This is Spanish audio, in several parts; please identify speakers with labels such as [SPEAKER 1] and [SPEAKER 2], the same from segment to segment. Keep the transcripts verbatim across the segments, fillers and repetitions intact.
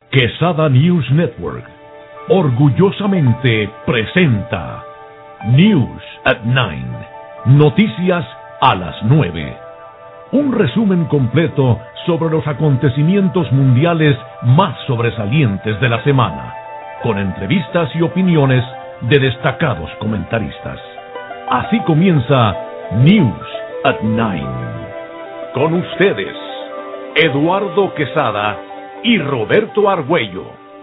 [SPEAKER 1] Quesada News Network orgullosamente presenta News at Nine, Noticias a las nueve. Un resumen completo sobre los acontecimientos mundiales más sobresalientes de la semana, con entrevistas y opiniones de destacados comentaristas. Así comienza News at Nine. Con ustedes, Eduardo Quesada y Roberto Argüello.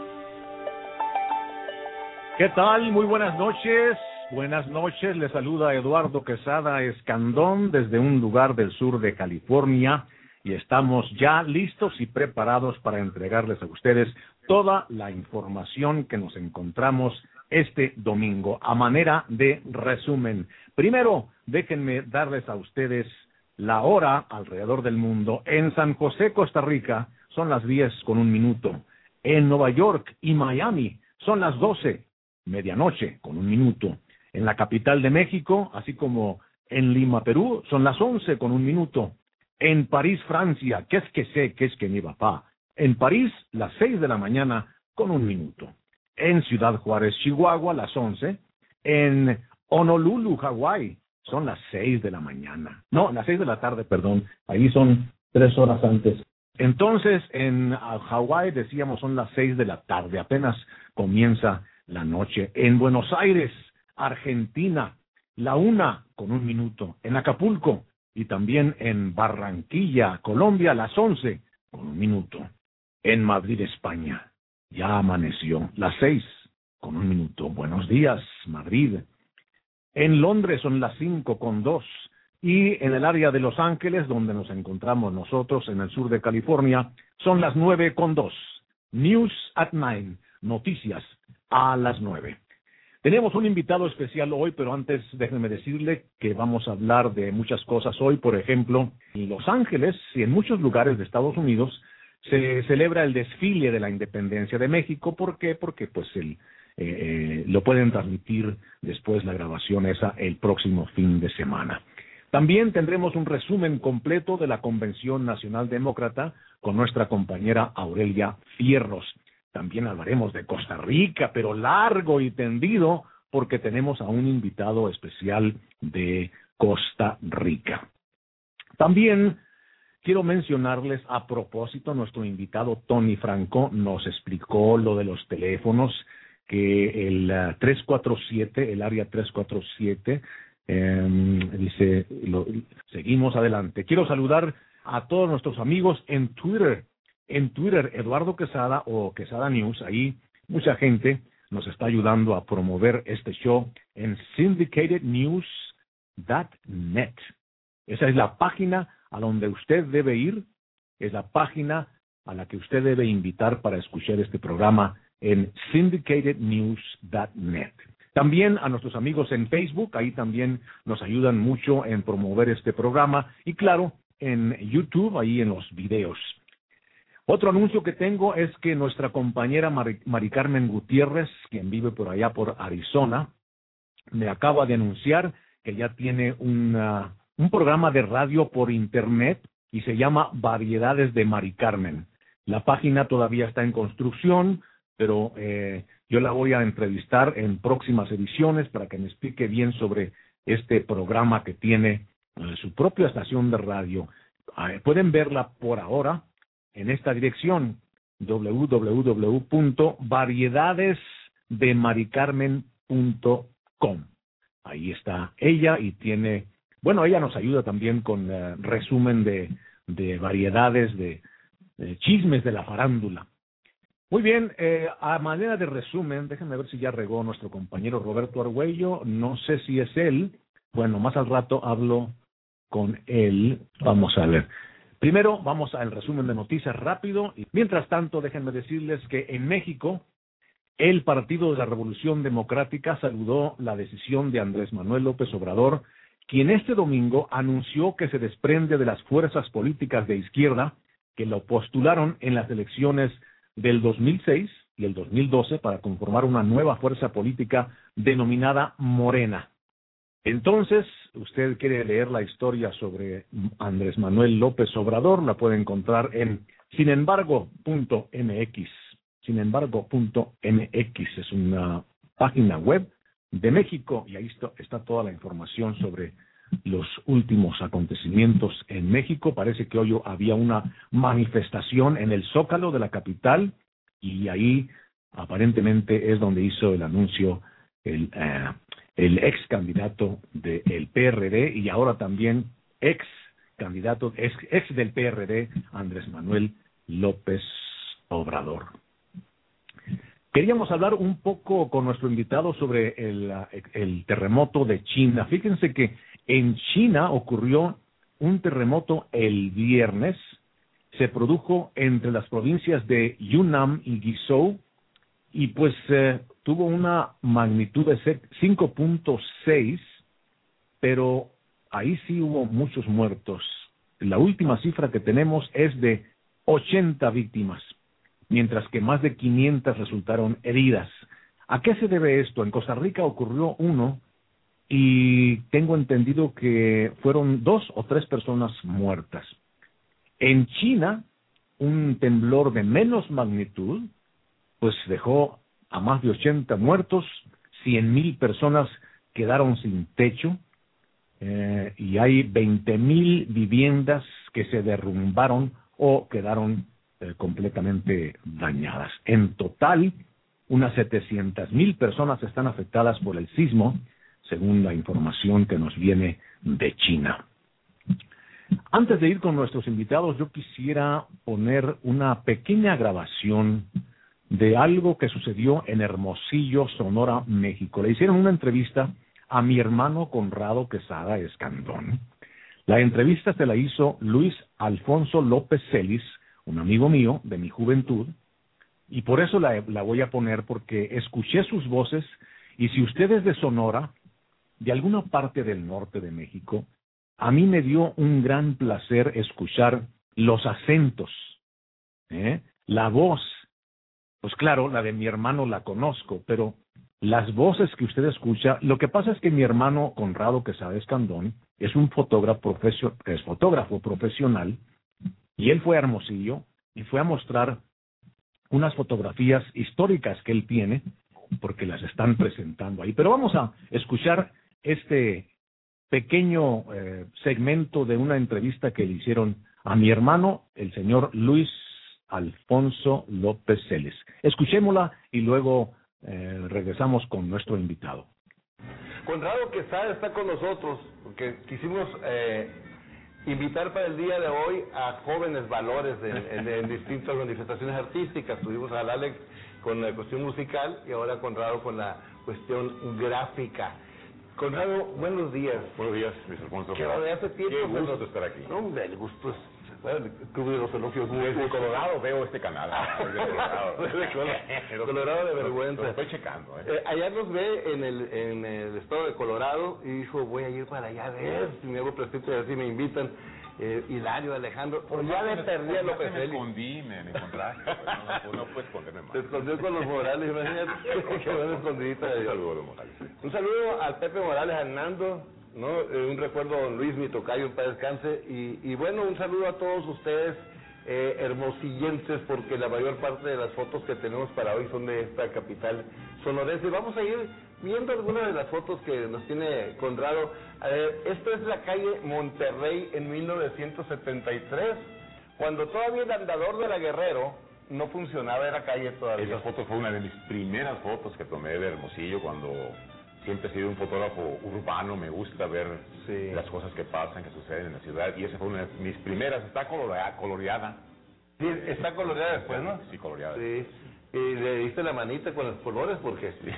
[SPEAKER 2] ¿Qué tal? Muy buenas noches. Buenas noches. Les saluda Eduardo Quesada Escandón desde un lugar del sur de California y estamos ya listos y preparados para entregarles a ustedes toda la información que nos encontramos este domingo a manera de resumen. Primero, déjenme darles a ustedes la hora alrededor del mundo. En San José, Costa Rica, son las diez con un minuto. En Nueva York y Miami son las doce, medianoche con un minuto. En la capital de México, así como en Lima, Perú, son las once con un minuto. En París, Francia, que es que sé, que es que ni papá. En París, las seis de la mañana con un minuto. En Ciudad Juárez, Chihuahua, las once. En Honolulu, Hawái, son las seis de la mañana. No, las seis de la tarde, perdón. Ahí son tres horas antes. Entonces, en Hawái, decíamos, son las seis de la tarde. Apenas comienza la noche. En Buenos Aires, Argentina, la una con un minuto. En Acapulco y también en Barranquilla, Colombia, las once con un minuto. En Madrid, España, ya amaneció, las seis con un minuto. Buenos días, Madrid. En Londres son las cinco con dos. Y en el área de Los Ángeles, donde nos encontramos nosotros, en el sur de California, son las nueve con dos. News at Nine, noticias a las nueve. Tenemos un invitado especial hoy, pero antes déjenme decirle que vamos a hablar de muchas cosas hoy. Por ejemplo, en Los Ángeles y en muchos lugares de Estados Unidos se celebra el desfile de la independencia de México. ¿Por qué? Porque pues el, eh, eh, lo pueden transmitir después la grabación esa el próximo fin de semana. También tendremos un resumen completo de la Convención Nacional Demócrata con nuestra compañera Aurelia Fierros. También hablaremos de Costa Rica, pero largo y tendido, porque tenemos a un invitado especial de Costa Rica. También quiero mencionarles a propósito, nuestro invitado Tony Franco nos explicó lo de los teléfonos, que el uh, tres cuatro siete, el área tres cuatro siete, eh, dice, lo, seguimos adelante. Quiero saludar a todos nuestros amigos en Twitter. En Twitter, Eduardo Quesada o Quesada News, ahí mucha gente nos está ayudando a promover este show en syndicated news punto net. Esa es la página a donde usted debe ir, es la página a la que usted debe invitar para escuchar este programa en syndicated news punto net. También a nuestros amigos en Facebook, ahí también nos ayudan mucho en promover este programa. Y claro, en YouTube, ahí en los videos. Otro anuncio que tengo es que nuestra compañera Mari, Mari Carmen Gutiérrez, quien vive por allá por Arizona, me acaba de anunciar que ya tiene una, un programa de radio por internet y se llama Variedades de Mari Carmen. La página todavía está en construcción, pero eh, yo la voy a entrevistar en próximas ediciones para que me explique bien sobre este programa que tiene eh, su propia estación de radio. Eh, pueden verla por ahora en esta dirección, doble u doble u doble u punto variedades de mari carmen punto com. Ahí está ella y tiene, bueno, ella nos ayuda también con uh, resumen de, de variedades, de, de chismes de la farándula. Muy bien, eh, a manera de resumen, déjenme ver si ya regó nuestro compañero Roberto Argüello, no sé si es él, bueno, más al rato hablo con él, vamos a ver. Primero, vamos al resumen de noticias rápido. Y mientras tanto, déjenme decirles que en México, el Partido de la Revolución Democrática saludó la decisión de Andrés Manuel López Obrador, quien este domingo anunció que se desprende de las fuerzas políticas de izquierda que lo postularon en las elecciones del dos mil seis y el dos mil doce para conformar una nueva fuerza política denominada Morena. Entonces, usted quiere leer la historia sobre Andrés Manuel López Obrador, la puede encontrar en sin embargo punto m x. sin embargo punto m x. Es una página web de México y ahí está, está toda la información sobre los últimos acontecimientos en México. Parece que hoy había una manifestación en el Zócalo de la capital y ahí aparentemente es donde hizo el anuncio el, uh, el ex candidato del P R D y ahora también ex candidato, ex, ex del P R D, Andrés Manuel López Obrador. Queríamos hablar un poco con nuestro invitado sobre el, el terremoto de China. Fíjense que en China ocurrió un terremoto el viernes. Se produjo entre las provincias de Yunnan y Guizhou y pues eh, tuvo una magnitud de cinco punto seis, pero ahí sí hubo muchos muertos. La última cifra que tenemos es de ochenta víctimas, mientras que más de quinientas resultaron heridas. ¿A qué se debe esto? En Costa Rica ocurrió uno y tengo entendido que fueron dos o tres personas muertas. En China, un temblor de menos magnitud, pues dejó a más de ochenta muertos, cien mil personas quedaron sin techo, eh, y hay veinte mil viviendas que se derrumbaron o quedaron eh, completamente dañadas. En total, unas setecientas mil personas están afectadas por el sismo, según la información que nos viene de China. Antes de ir con nuestros invitados, yo quisiera poner una pequeña grabación de algo que sucedió en Hermosillo, Sonora, México. Le hicieron una entrevista a mi hermano Conrado Quesada Escandón. La entrevista se la hizo Luis Alfonso López Celis, un amigo mío de mi juventud, y por eso la, la voy a poner, porque escuché sus voces, y si usted es de Sonora, de alguna parte del norte de México, a mí me dio un gran placer escuchar los acentos, ¿eh? La voz, pues claro, la de mi hermano la conozco, pero las voces que usted escucha, lo que pasa es que mi hermano Conrado Quesada Escandón es un fotógrafo, profesio, es fotógrafo profesional, y él fue a Hermosillo y fue a mostrar unas fotografías históricas que él tiene, porque las están presentando ahí. Pero vamos a escuchar este pequeño eh, segmento de una entrevista que le hicieron a mi hermano, el señor Luis Alfonso López Celis. Escuchémosla y luego eh, regresamos con nuestro invitado.
[SPEAKER 3] Conrado Quesada está con nosotros porque quisimos eh, invitar para el día de hoy a jóvenes valores de, de, de distintas manifestaciones artísticas. Tuvimos a Alex con la cuestión musical y ahora Conrado con la cuestión gráfica. Conrado, buenos días.
[SPEAKER 4] Buenos días, Luis Alfonso.
[SPEAKER 3] Que hace tiempo.
[SPEAKER 4] Qué gusto
[SPEAKER 3] nos...
[SPEAKER 4] estar aquí.
[SPEAKER 3] No, hombre, el gusto es... El Club de los Elogios.
[SPEAKER 4] Desde Colorado veo este canal. Desde Colorado.
[SPEAKER 3] Desde Colorado. Colorado de vergüenza.
[SPEAKER 4] Lo estoy checando. ¿eh?
[SPEAKER 3] Eh, allá nos ve en el, en el estado de Colorado y dijo, voy a ir para allá a ver si me hago presente y a ver si me invitan. Eh, Hilario, Alejandro, por ya de perdida López
[SPEAKER 4] me escondí, me, me encontraste. No, no, no puedes esconderme más.
[SPEAKER 3] Se escondió con los Morales, imagínate. Qué buena escondidita.
[SPEAKER 4] Un saludo a los Morales. Sí.
[SPEAKER 3] Un saludo al Pepe Morales, a Hernando, ¿no? Eh, un recuerdo a don Luis, mi tocayo, para descanse. Y, y bueno, un saludo a todos ustedes, eh, hermosillenses, porque la mayor parte de las fotos que tenemos para hoy son de esta capital sonorense. Vamos a ir viendo algunas de las fotos que nos tiene Conrado. Eh, esta es la calle Monterrey en mil novecientos setenta y tres, cuando todavía el andador de la Guerrero no funcionaba, era calle todavía.
[SPEAKER 4] Esa foto fue una de mis primeras fotos que tomé de Hermosillo, cuando siempre he sido un fotógrafo urbano, me gusta ver sí. las cosas que pasan, que suceden en la ciudad, y esa fue una de mis primeras. Está coloreada. coloreada.
[SPEAKER 3] Sí, está coloreada después, ¿no?
[SPEAKER 4] Sí, coloreada.
[SPEAKER 3] Sí. Y le diste la manita con los colores porque sí.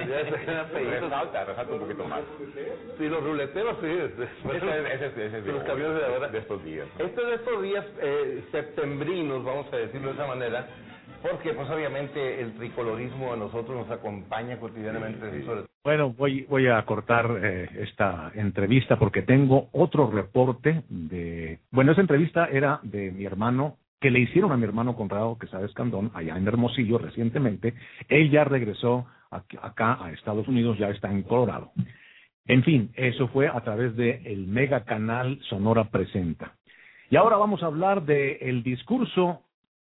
[SPEAKER 4] resalta, resalta un poquito más.
[SPEAKER 3] Sí, los ruleteros, sí.
[SPEAKER 4] Ese, ese, ese, ese
[SPEAKER 3] de los camiones de ahora.
[SPEAKER 4] De estos días. ¿no?
[SPEAKER 3] Este de estos días eh, septembrinos, vamos a decirlo de esa manera, porque pues obviamente el tricolorismo a nosotros nos acompaña cotidianamente. Sí, sí. Sobre...
[SPEAKER 2] Bueno, voy, voy a cortar eh, esta entrevista porque tengo otro reporte de... Bueno, esa entrevista era de mi hermano, que le hicieron a mi hermano Conrado Quesada Escandón allá en Hermosillo recientemente. Él ya regresó aquí, acá a Estados Unidos, ya está en Colorado. En fin, eso fue a través de el mega canal Sonora Presenta. Y ahora vamos a hablar de el discurso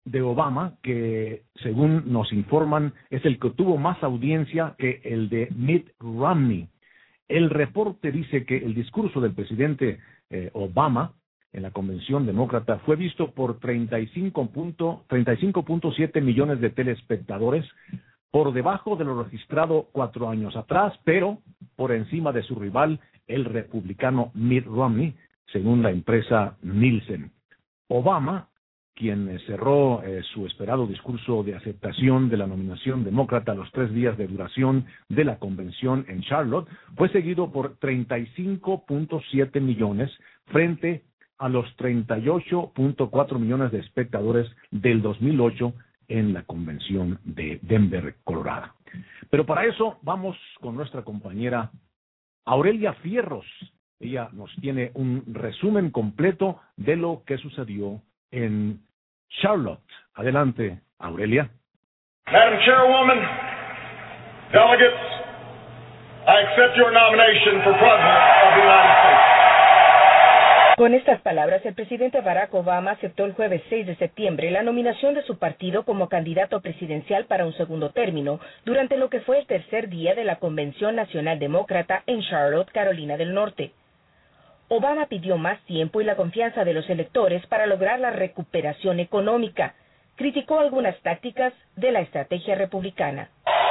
[SPEAKER 2] de Obama, que según nos informan es el que tuvo más audiencia que el de Mitt Romney. El reporte dice que el discurso del presidente eh, Obama en la convención demócrata fue visto por treinta y cinco punto siete millones de telespectadores, por debajo de lo registrado cuatro años atrás, pero por encima de su rival, el republicano Mitt Romney, según la empresa Nielsen. Obama, quien cerró eh, su esperado discurso de aceptación de la nominación demócrata a los tres días de duración de la convención en Charlotte, fue seguido por treinta y cinco punto siete millones frente a los treinta y ocho punto cuatro millones de espectadores del dos mil ocho en la convención de Denver, Colorado. Pero para eso vamos con nuestra compañera Aurelia Fierros. Ella nos tiene un resumen completo de lo que sucedió en Charlotte. Adelante, Aurelia.
[SPEAKER 5] Madam Chairwoman, delegates, I accept your nomination for President of the United States.
[SPEAKER 6] Con estas palabras, el presidente Barack Obama aceptó el jueves seis de septiembre la nominación de su partido como candidato presidencial para un segundo término, durante lo que fue el tercer día de la Convención Nacional Demócrata en Charlotte, Carolina del Norte. Obama pidió más tiempo y la confianza de los electores para lograr la recuperación económica. Criticó algunas tácticas de la estrategia republicana.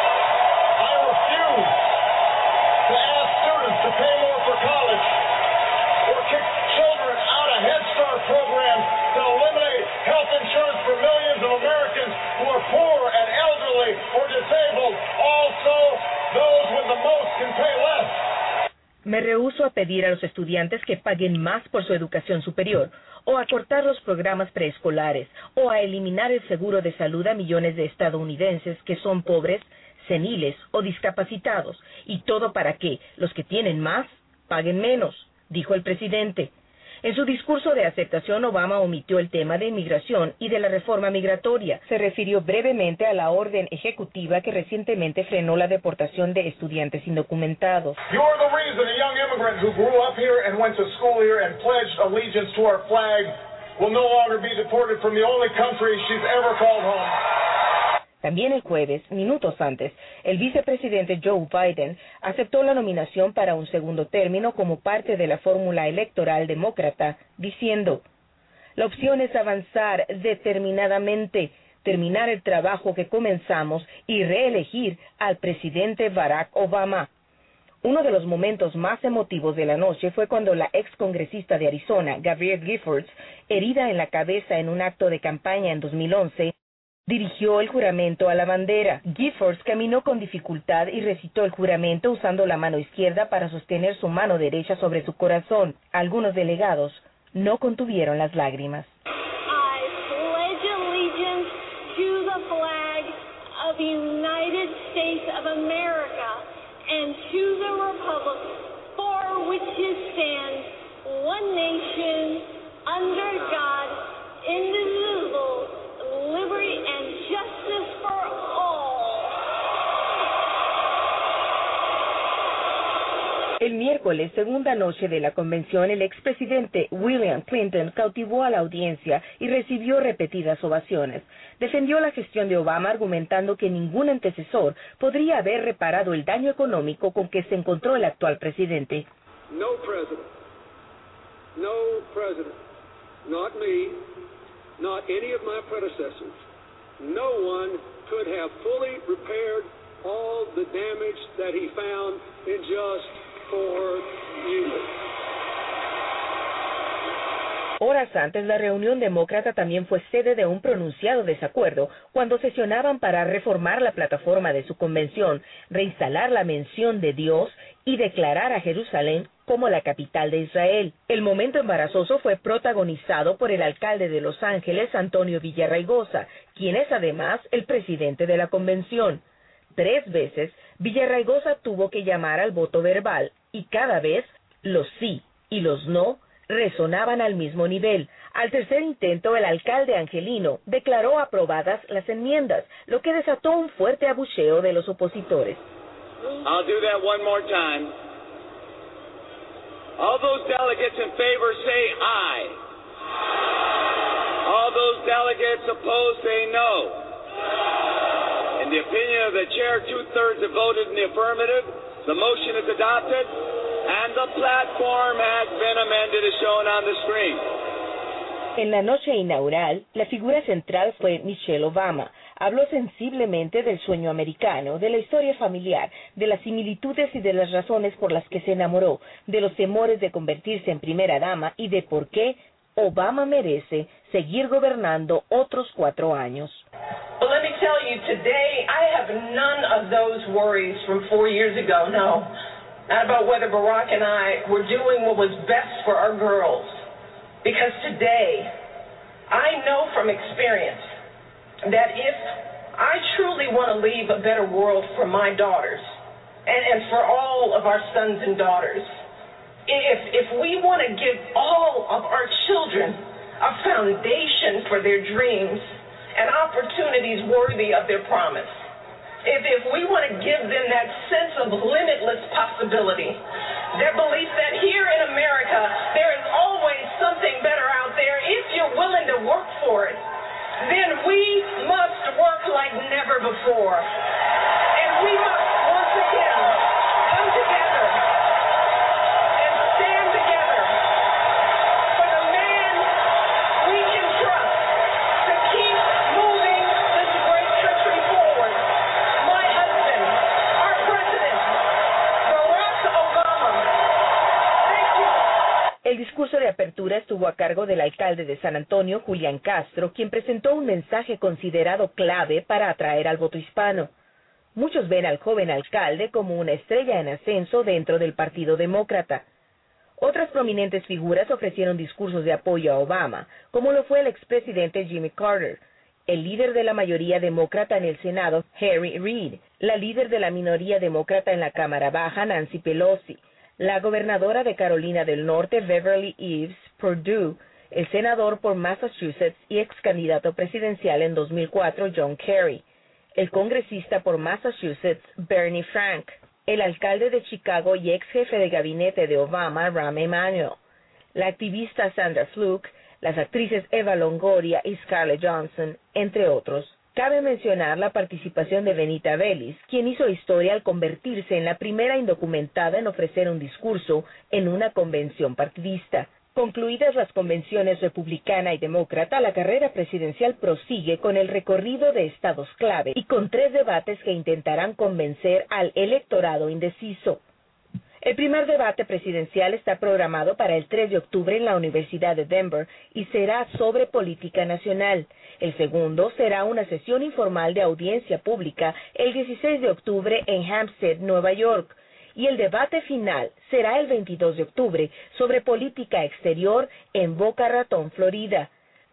[SPEAKER 6] Me rehúso a pedir a los estudiantes que paguen más por su educación superior, o a cortar los programas preescolares, o a eliminar el seguro de salud a millones de estadounidenses que son pobres, seniles o discapacitados, y todo para que los que tienen más paguen menos, dijo el presidente. En su discurso de aceptación, Obama omitió el tema de inmigración y de la reforma migratoria. Se refirió brevemente a la orden ejecutiva que recientemente frenó la deportación de estudiantes indocumentados.
[SPEAKER 5] You are the reason a young immigrant who grew up here and went to school here and pledged allegiance to our flag will no longer be deported from the only country she's ever called home.
[SPEAKER 6] También el jueves, minutos antes, el vicepresidente Joe Biden aceptó la nominación para un segundo término como parte de la fórmula electoral demócrata, diciendo: la opción es avanzar determinadamente, terminar el trabajo que comenzamos y reelegir al presidente Barack Obama. Uno de los momentos más emotivos de la noche fue cuando la excongresista de Arizona, Gabrielle Giffords, herida en la cabeza en un acto de campaña en dos mil once, dirigió el juramento a la bandera. Giffords caminó con dificultad y recitó el juramento usando la mano izquierda para sostener su mano derecha sobre su corazón. Algunos delegados no contuvieron las lágrimas.
[SPEAKER 7] I pledge allegiance to the flag of the United States of America and to the republic for which it stands, one nation, under God, indivisible, liberty and justice for all.
[SPEAKER 6] El miércoles, segunda noche de la convención, el expresidente William Clinton cautivó a la audiencia y recibió repetidas ovaciones. Defendió la gestión de Obama argumentando que ningún antecesor podría haber reparado el daño económico con que se encontró el actual presidente.
[SPEAKER 8] No president, no president, not me, not any of my predecessors, no one could have fully repaired all the damage that he found in just four years.
[SPEAKER 6] Horas antes, la reunión demócrata también fue sede de un pronunciado desacuerdo cuando sesionaban para reformar la plataforma de su convención, reinstalar la mención de Dios y declarar a Jerusalén como la capital de Israel. El momento embarazoso fue protagonizado por el alcalde de Los Ángeles, Antonio Villarraigosa, quien es además el presidente de la convención. Tres veces, Villarraigosa tuvo que llamar al voto verbal, y cada vez los sí y los no resonaban al mismo nivel. Al tercer intento, el alcalde angelino declaró aprobadas las enmiendas, lo que desató un fuerte abucheo de los opositores.
[SPEAKER 8] I'll do that one more time. All those delegates in favor say aye. All those delegates opposed say no. In the opinion of the chair, two-thirds have voted in the affirmative. The motion is adopted, and the platform has been amended as shown on the screen.
[SPEAKER 6] En la noche inaugural, la figura central fue Michelle Obama. Habló sensiblemente del sueño americano, de la historia familiar, de las similitudes y de las razones por las que se enamoró, de los temores de convertirse en primera dama y de por qué Obama merece seguir gobernando otros cuatro años.
[SPEAKER 9] Well, let me tell you, today I have none of those worries from four years ago, no. Not about whether Barack and I were doing what was best for our girls. Because today, I know from experience that if I truly want to leave a better world for my daughters and, and for all of our sons and daughters, if, if we want to give all of our children a foundation for their dreams and opportunities worthy of their promise, if, if we want to give them that sense of limitless possibility, that belief that here in America there is always something better out there if you're willing to work for it, then we must work like never before. And we must once again come together and stand together for the man we can trust to keep moving this great country forward. My husband, our president, Barack Obama. Thank you.
[SPEAKER 6] El discurso de apertura estuvo a cargo del alcalde de San Antonio, Julián Castro, quien presentó un mensaje considerado clave para atraer al voto hispano. Muchos ven al joven alcalde como una estrella en ascenso dentro del Partido Demócrata. Otras prominentes figuras ofrecieron discursos de apoyo a Obama, como lo fue el expresidente Jimmy Carter, el líder de la mayoría demócrata en el Senado, Harry Reid, la líder de la minoría demócrata en la Cámara Baja, Nancy Pelosi, la gobernadora de Carolina del Norte, Beverly Eves Perdue, el senador por Massachusetts y ex candidato presidencial en dos mil cuatro, John Kerry, el congresista por Massachusetts, Bernie Frank, el alcalde de Chicago y ex jefe de gabinete de Obama, Rahm Emanuel, la activista Sandra Fluke, las actrices Eva Longoria y Scarlett Johansson, entre otros. Cabe mencionar la participación de Benita Bellis, quien hizo historia al convertirse en la primera indocumentada en ofrecer un discurso en una convención partidista. Concluidas las convenciones republicana y demócrata, la carrera presidencial prosigue con el recorrido de estados clave y con tres debates que intentarán convencer al electorado indeciso. El primer debate presidencial está programado para el tres de octubre en la Universidad de Denver y será sobre política nacional. El segundo será una sesión informal de audiencia pública el dieciséis de octubre en Hampstead, Nueva York. Y el debate final será el veintidós de octubre sobre política exterior en Boca Ratón, Florida.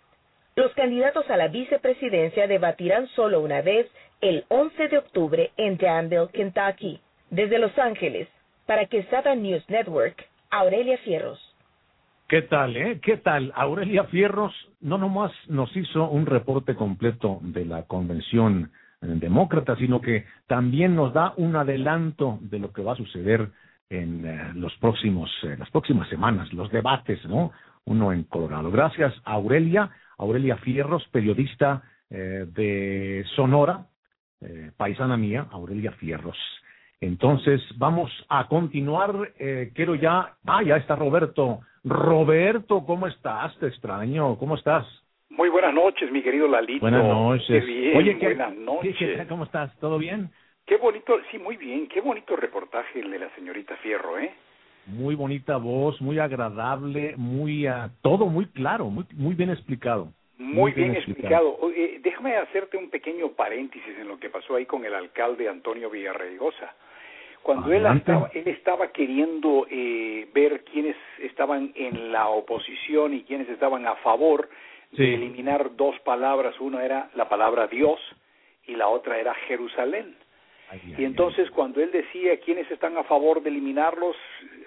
[SPEAKER 6] Los candidatos a la vicepresidencia debatirán solo una vez el once de octubre en Danville, Kentucky. Desde Los Ángeles, para Quesada News Network, Aurelia Fierros.
[SPEAKER 2] ¿Qué tal, eh? ¿Qué tal? Aurelia Fierros no nomás nos hizo un reporte completo de la convención demócrata, sino que también nos da un adelanto de lo que va a suceder en eh, los próximos, eh, las próximas semanas, los debates, ¿no? Uno en Colorado. Gracias, Aurelia, Aurelia Fierros, periodista eh, de Sonora, eh, paisana mía, Aurelia Fierros. Entonces, vamos a continuar. Eh, quiero ya... Ah, ya está Roberto. Roberto, ¿cómo estás? Te extraño. ¿Cómo estás?
[SPEAKER 10] Muy buenas noches, mi querido Lalito.
[SPEAKER 2] Buenas noches.
[SPEAKER 10] Qué bien,
[SPEAKER 2] Oye, ¿qué,
[SPEAKER 10] buenas noches.
[SPEAKER 2] ¿qué, qué, ¿cómo estás? ¿Todo bien?
[SPEAKER 10] Qué bonito, sí, muy bien. Qué bonito reportaje el de la señorita Fierro, ¿eh?
[SPEAKER 2] Muy bonita voz, muy agradable, muy... Uh, todo muy claro, muy muy bien explicado.
[SPEAKER 10] Muy, muy bien, bien explicado. explicado. Eh, déjame hacerte un pequeño paréntesis en lo que pasó ahí con el alcalde Antonio Villarraigosa. Cuando él estaba, él estaba queriendo eh, ver quiénes estaban en la oposición y quiénes estaban a favor sí. de eliminar dos palabras, una era la palabra Dios y la otra era Jerusalén. Ay, ay, y entonces ay. cuando él decía quiénes están a favor de eliminarlos,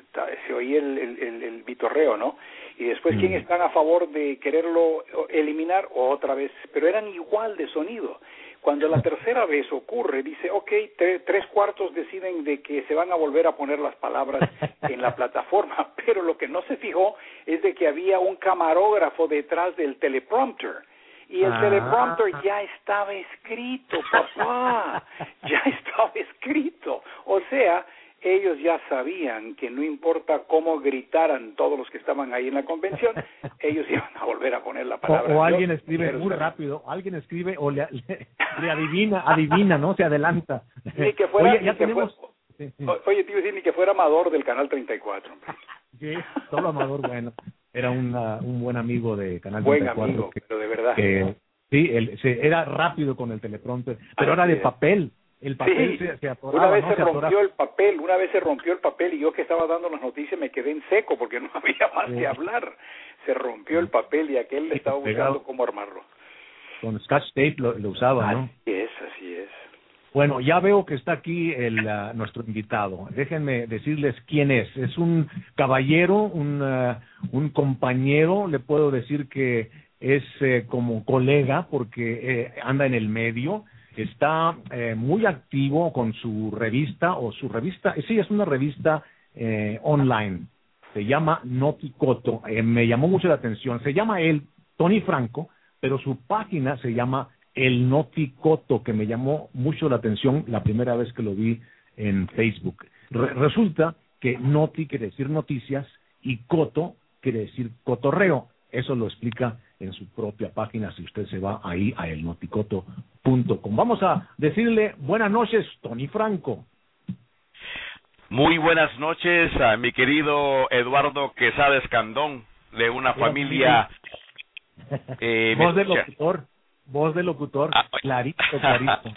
[SPEAKER 10] se oía el, el, el, el vitorreo, ¿no? Y después mm. quiénes están a favor de quererlo eliminar otra vez, pero eran igual de sonido. Cuando la tercera vez ocurre, dice, ok, tre- tres cuartos deciden de que se van a volver a poner las palabras en la plataforma, pero lo que no se fijó es de que había un camarógrafo detrás del teleprompter. Y el ah. teleprompter ya estaba escrito, papá, ya estaba escrito. O sea, ellos ya sabían que no importa cómo gritaran todos los que estaban ahí en la convención, ellos iban a volver a poner la palabra.
[SPEAKER 2] O, o alguien escribe muy saber. rápido, alguien escribe o le, le, le adivina, adivina, ¿no? Se adelanta.
[SPEAKER 10] Ni que fuera,
[SPEAKER 2] oye, ya
[SPEAKER 10] ni que
[SPEAKER 2] tenemos...
[SPEAKER 10] fuera, sí, sí. Oye, te iba a decir, ni que fuera Amador del Canal treinta y cuatro.
[SPEAKER 2] Sí, solo Amador, bueno. Era una, un buen amigo de Canal
[SPEAKER 10] buen
[SPEAKER 2] treinta y cuatro.
[SPEAKER 10] Amigo, que, pero de verdad.
[SPEAKER 2] Que, sí, él, se, era rápido con el teleprompter, pero era de papel. El papel
[SPEAKER 10] sí,
[SPEAKER 2] se, se atoraba,
[SPEAKER 10] una vez
[SPEAKER 2] ¿no?
[SPEAKER 10] se,
[SPEAKER 2] se
[SPEAKER 10] rompió
[SPEAKER 2] atoraba.
[SPEAKER 10] el papel, una vez se rompió el papel y yo que estaba dando las noticias me quedé en seco porque no había más sí. que hablar. Se rompió el papel y aquel le estaba buscando cómo armarlo.
[SPEAKER 2] Con Scotch tape lo, lo usaba, ¿no?
[SPEAKER 10] Así es, así es.
[SPEAKER 2] Bueno, ya veo que está aquí el, uh, nuestro invitado. Déjenme decirles quién es. Es un caballero, un, uh, un compañero, le puedo decir que es eh, como colega porque eh, anda en el medio. Está eh, muy activo con su revista, o su revista, sí, es una revista eh, online, se llama Noticoto, eh, me llamó mucho la atención, se llama él, Tony Franco, pero su página se llama El Noticoto, que me llamó mucho la atención la primera vez que lo vi en Facebook. Re- resulta que Noti quiere decir noticias y Coto quiere decir cotorreo. Eso lo explica en su propia página si usted se va ahí a el noticoto punto com. Vamos a decirle buenas noches, Tony Franco.
[SPEAKER 11] Muy buenas noches a mi querido Eduardo Quesada Escandón, de una Hola, familia...
[SPEAKER 2] Eh, voz de locutor, voz de locutor, ah, clarito, clarito.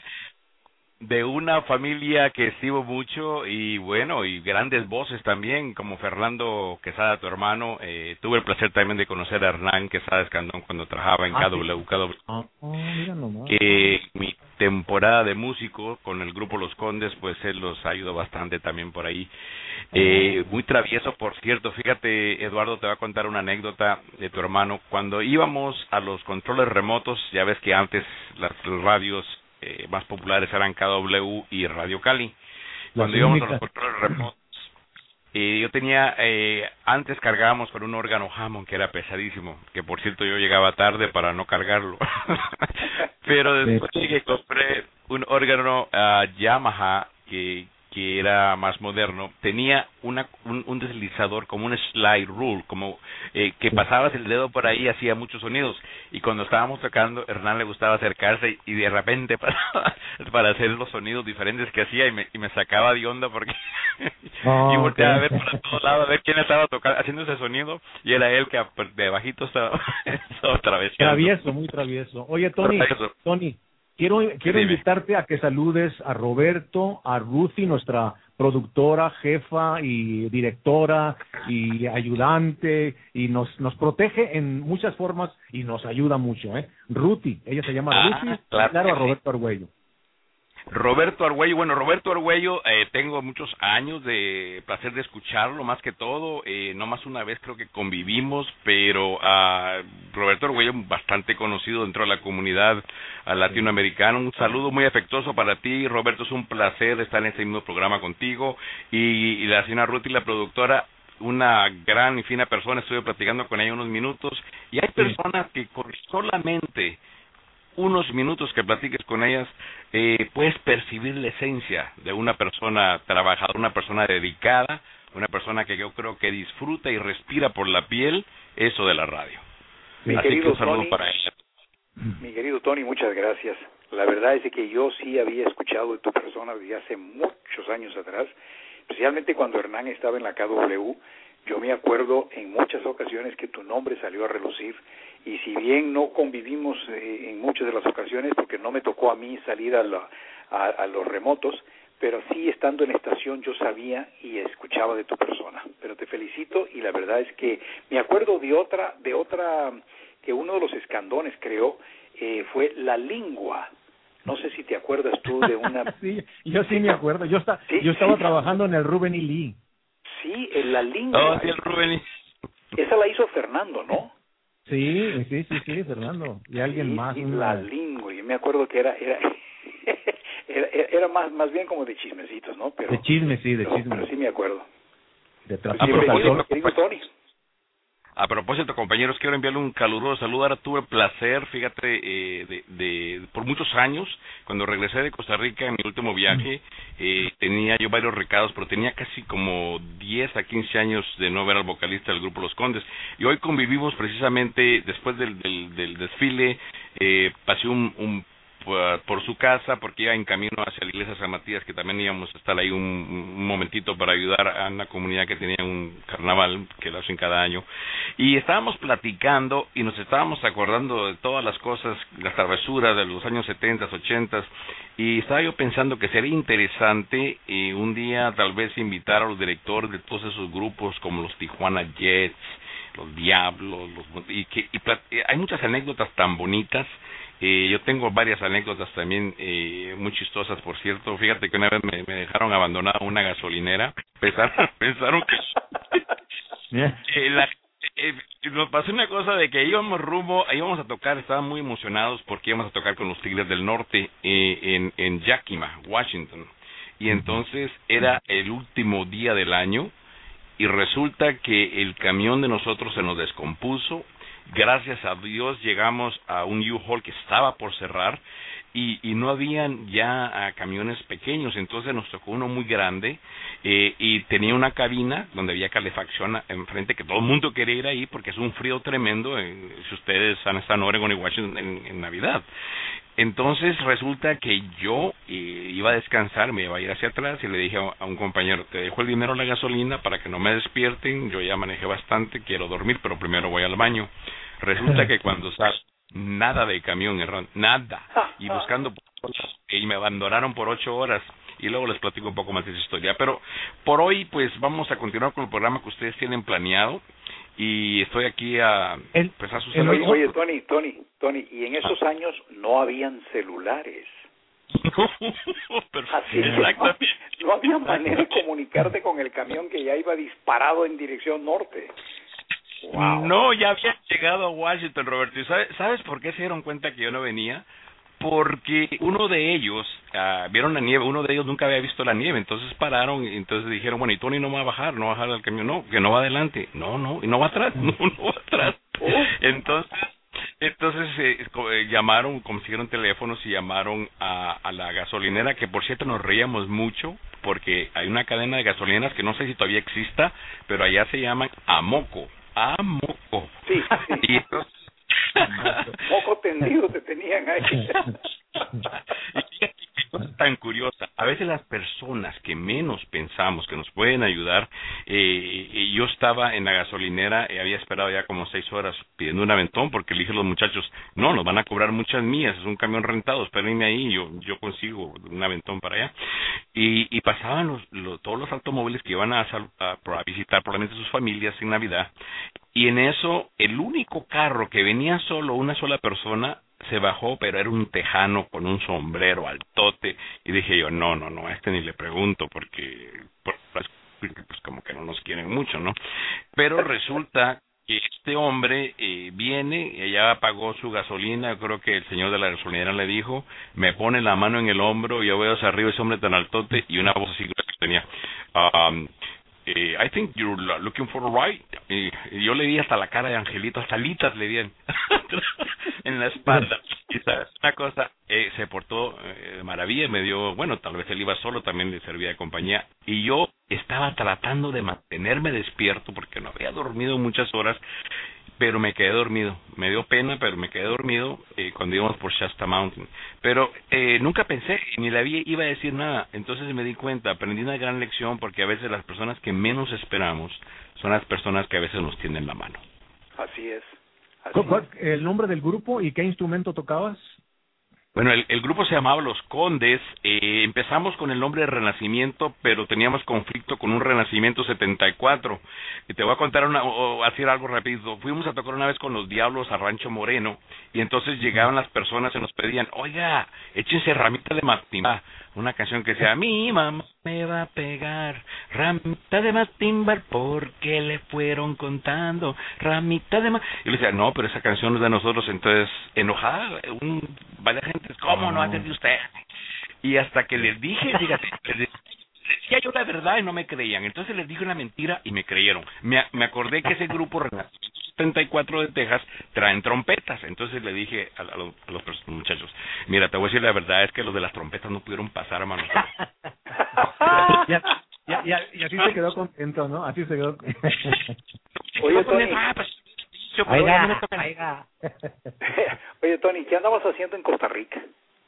[SPEAKER 11] De una familia que estimo mucho y bueno, y grandes voces también, como Fernando Quesada, tu hermano. Eh, tuve el placer también de conocer a Hernán Quesada Escandón cuando trabajaba en ah, K W K W. Ah, oh, mira nomás. Que mi temporada de músico con el grupo Los Condes, pues él los ayudó bastante también por ahí. Eh, muy travieso, por cierto. Fíjate, Eduardo, te voy a contar una anécdota de tu hermano. Cuando íbamos a los controles remotos, ya ves que antes las radios Eh, más populares eran K W y Radio Cali. Cuando íbamos a los controles remotos, eh, yo tenía, eh, antes cargábamos con un órgano Hammond que era pesadísimo, que por cierto yo llegaba tarde para no cargarlo. Pero después sí. que compré un órgano uh, Yamaha que que era más moderno, tenía una un, un deslizador como un slide rule, como eh, que pasabas el dedo por ahí y hacía muchos sonidos, y cuando estábamos tocando, Hernán le gustaba acercarse y de repente para, para hacer los sonidos diferentes que hacía y me, y me sacaba de onda porque oh, y volteaba okay. a ver para todos lados, a ver quién estaba tocando, haciendo ese sonido, y era él que de bajito estaba, estaba travieso.
[SPEAKER 2] Travieso, muy travieso. Oye, Tony, travieso. Tony, Quiero, quiero sí, invitarte a que saludes a Roberto, a Ruthie, nuestra productora, jefa y directora y ayudante, y nos nos protege en muchas formas y nos ayuda mucho, ¿eh? Ruthie, ella se llama ah, Ruthie, claro, claro a Roberto Argüello.
[SPEAKER 11] Roberto Argüello, bueno, Roberto Argüello, eh, tengo muchos años de placer de escucharlo, más que todo, eh, no más una vez creo que convivimos, pero uh, Roberto Argüello bastante conocido dentro de la comunidad uh, latinoamericana. Un saludo muy afectuoso para ti, Roberto, es un placer estar en este mismo programa contigo, y, y la señora Ruth, la productora, una gran y fina persona, estuve platicando con ella unos minutos, y hay personas que con solamente unos minutos que platiques con ellas, eh, puedes percibir la esencia de una persona trabajadora, una persona dedicada, una persona que yo creo que disfruta y respira por la piel eso de la radio.
[SPEAKER 10] Mi
[SPEAKER 11] Así
[SPEAKER 10] querido
[SPEAKER 11] que un saludo
[SPEAKER 10] Tony,
[SPEAKER 11] para ella.
[SPEAKER 10] Mi querido Tony, muchas gracias. La verdad es que yo sí había escuchado de tu persona desde hace muchos años atrás, especialmente cuando Hernán estaba en la K W. Yo me acuerdo en muchas ocasiones que tu nombre salió a relucir, y si bien no convivimos eh, en muchas de las ocasiones, porque no me tocó a mí salir a, la, a, a los remotos, pero sí estando en la estación yo sabía y escuchaba de tu persona. Pero te felicito, y la verdad es que me acuerdo de otra, de otra que uno de los escandones creó, eh, fue La Lingua. No sé si te acuerdas tú de una...
[SPEAKER 2] Sí, yo sí me acuerdo. Yo, está, ¿Sí? yo estaba trabajando en el Rubén y Lee.
[SPEAKER 10] Sí, en La Lingua.
[SPEAKER 11] Oh, sí, el Rubén y...
[SPEAKER 10] Esa la hizo Fernando, ¿no?
[SPEAKER 2] Sí, sí, sí, sí, Fernando. Y alguien
[SPEAKER 10] sí,
[SPEAKER 2] más.
[SPEAKER 10] Sí,
[SPEAKER 2] una...
[SPEAKER 10] la lingua, yo me acuerdo que era era era, era más más bien como de chismecitos, ¿no? Pero,
[SPEAKER 2] de chisme, sí, de
[SPEAKER 10] pero,
[SPEAKER 2] chisme.
[SPEAKER 10] pero sí me acuerdo.
[SPEAKER 2] De
[SPEAKER 10] Pues
[SPEAKER 2] trapitos al sol.
[SPEAKER 10] querido Tony.
[SPEAKER 11] A propósito, compañeros, quiero enviarle un caluroso saludo. Ahora tuve el placer, fíjate, eh, de, de por muchos años, cuando regresé de Costa Rica en mi último viaje, eh, tenía yo varios recados, pero tenía casi como diez a quince años de no ver al vocalista del grupo Los Condes. Y hoy convivimos precisamente después del, del, del desfile, eh, pasé un, un por su casa, porque iba en camino hacia la iglesia de San Matías, que también íbamos a estar ahí un, un momentito para ayudar a una comunidad que tenía un carnaval que lo hacen cada año, y estábamos platicando y nos estábamos acordando de todas las cosas, las travesuras de los años setenta, ochenta, y estaba yo pensando que sería interesante eh, un día tal vez invitar a los directores de todos esos grupos como los Tijuana Jets, los Diablos, los, y que y, y hay muchas anécdotas tan bonitas. Eh, yo tengo varias anécdotas también eh, muy chistosas, por cierto. Fíjate que una vez me, me dejaron abandonada una gasolinera. Pensaron, pensaron que eh, la, eh, nos pasó una cosa de que íbamos rumbo, íbamos a tocar, estaban muy emocionados porque íbamos a tocar con los Tigres del Norte eh, en, en Yakima, Washington. Y entonces era el último día del año y resulta que el camión de nosotros se nos descompuso. Gracias a Dios llegamos a un U-Haul que estaba por cerrar y, y no habían ya uh, camiones pequeños, entonces nos tocó uno muy grande eh, y tenía una cabina donde había calefacción enfrente, que todo el mundo quería ir ahí porque es un frío tremendo, eh, si ustedes han estado en Oregon y Washington en, en Navidad. Entonces resulta que yo eh, iba a descansar, me iba a ir hacia atrás y le dije a, a un compañero, te dejo el dinero en la gasolina para que no me despierten, yo ya manejé bastante, quiero dormir, pero primero voy al baño. Resulta que cuando sal, nada de camión, error, nada, y buscando, y me abandonaron por ocho horas, y luego les platico un poco más de esa historia. Pero por hoy, pues vamos a continuar con el programa que ustedes tienen planeado, y estoy aquí a empezar sus
[SPEAKER 10] saludos. Oye, Tony, Tony, Tony, y en esos ah. años no habían celulares. Así exactamente. No, no había manera de comunicarte con el camión que ya iba disparado en dirección norte.
[SPEAKER 11] Wow. No, ya había llegado a Washington, Roberto. ¿Y sabes, sabes por qué se dieron cuenta que yo no venía? Porque uno de ellos, uh, vieron la nieve, uno de ellos nunca había visto la nieve, entonces pararon y entonces dijeron, bueno, y Tony no va a bajar, no va a bajar del camión, no, que no va adelante, no, no, y no va atrás, no, no va atrás. Entonces, entonces eh, llamaron, consiguieron teléfonos y llamaron a, a la gasolinera, que por cierto nos reíamos mucho, porque hay una cadena de gasolineras que no sé si todavía exista, pero allá se llaman Amoco. Amoco.
[SPEAKER 10] Sí, sí.
[SPEAKER 11] Y entonces,
[SPEAKER 10] moco tendido te tenían ahí.
[SPEAKER 11] Y fíjate qué cosa tan curiosa. A veces las personas que menos pensamos que nos pueden ayudar, eh, yo estaba en la gasolinera, eh, había esperado ya como seis horas pidiendo un aventón porque le dije a los muchachos, no, nos van a cobrar muchas millas, es un camión rentado, espérenme ahí, yo yo consigo un aventón para allá. Y, y pasaban los, los, todos los automóviles que iban a, a, a visitar probablemente sus familias en Navidad. Y en eso, el único carro que venía solo, una sola persona, se bajó, pero era un tejano con un sombrero altote. Y dije yo, no, no, no, a este ni le pregunto, porque pues como que no nos quieren mucho, ¿no? Pero resulta que este hombre eh, viene, ella pagó su gasolina, creo que el señor de la gasolinera le dijo, me pone la mano en el hombro, yo veo hacia arriba ese hombre tan altote, y una voz así que tenía... Um, Eh, I think you're looking for a ride. Eh, yo le di hasta la cara de Angelito, hasta alitas le di en, en la espalda. Y sabes, una cosa, eh, se portó eh, de maravilla, me dio, bueno, tal vez él iba solo, también le servía de compañía. Y yo estaba tratando de mantenerme despierto porque no había dormido muchas horas, pero me quedé dormido. Me dio pena, pero me quedé dormido eh, cuando íbamos por Shasta Mountain. Pero eh, nunca pensé, ni le había, iba a decir nada. Entonces me di cuenta, aprendí una gran lección, porque a veces las personas que menos esperamos son las personas que a veces nos tienden la mano.
[SPEAKER 10] Así es. Así
[SPEAKER 2] ¿Cuál, es. ¿El nombre del grupo y qué instrumento tocabas?
[SPEAKER 11] Bueno, el, el grupo se llamaba Los Condes. Eh, empezamos con el nombre de Renacimiento, pero teníamos conflicto con un Renacimiento setenta y cuatro. Y te voy a contar una, o hacer algo rápido. Fuimos a tocar una vez con los Diablos a Rancho Moreno, y entonces llegaban las personas y nos pedían, oiga, échense ramita de matimba, una canción que decía, mi mamá me va a pegar, ramita de matimbar, porque le fueron contando, ramita de ma... Y le decía, no, pero esa canción es de nosotros. Entonces, enojada, un varias gente, ¿cómo no hace de usted? Y hasta que les dije, fíjate, les decía yo la verdad y no me creían. Entonces les dije una mentira y me creyeron. Me, me acordé que ese grupo setenta y cuatro de Texas traen trompetas. Entonces le dije a, a, los, a los muchachos, mira, te voy a decir la verdad, es que los de las trompetas no pudieron pasar a mano.
[SPEAKER 2] ya, ya, ya, y así se quedó contento, ¿no? Así se quedó.
[SPEAKER 10] Oye, Tony.
[SPEAKER 11] Ah, pues,
[SPEAKER 10] oiga, oiga. Oye, Tony, ¿qué andabas haciendo en Costa Rica?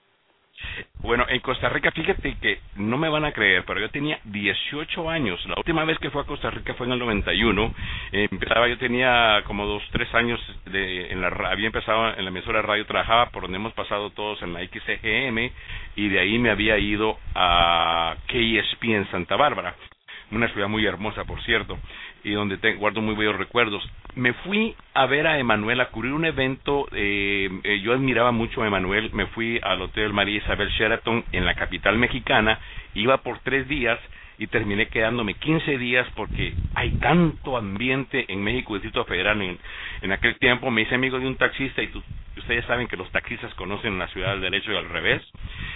[SPEAKER 11] Bueno, en Costa Rica, fíjate que no me van a creer, pero yo tenía dieciocho años. La última vez que fui a Costa Rica fue en el noventa y uno. Eh, empezaba, yo tenía como dos, tres años, de, en la, había empezado en la emisora de radio, trabajaba por donde hemos pasado todos en la X C G M, y de ahí me había ido a K S P en Santa Bárbara, una ciudad muy hermosa, por cierto, y donde te, guardo muy buenos recuerdos. Me fui a ver a Emanuel, a cubrir un evento, eh, eh, yo admiraba mucho a Emanuel, me fui al Hotel María Isabel Sheraton en la capital mexicana, iba por tres días y terminé quedándome quince días porque hay tanto ambiente en México, Distrito Federal. En, en aquel tiempo me hice amigo de un taxista, y tú, ustedes saben que los taxistas conocen la ciudad del derecho y al revés,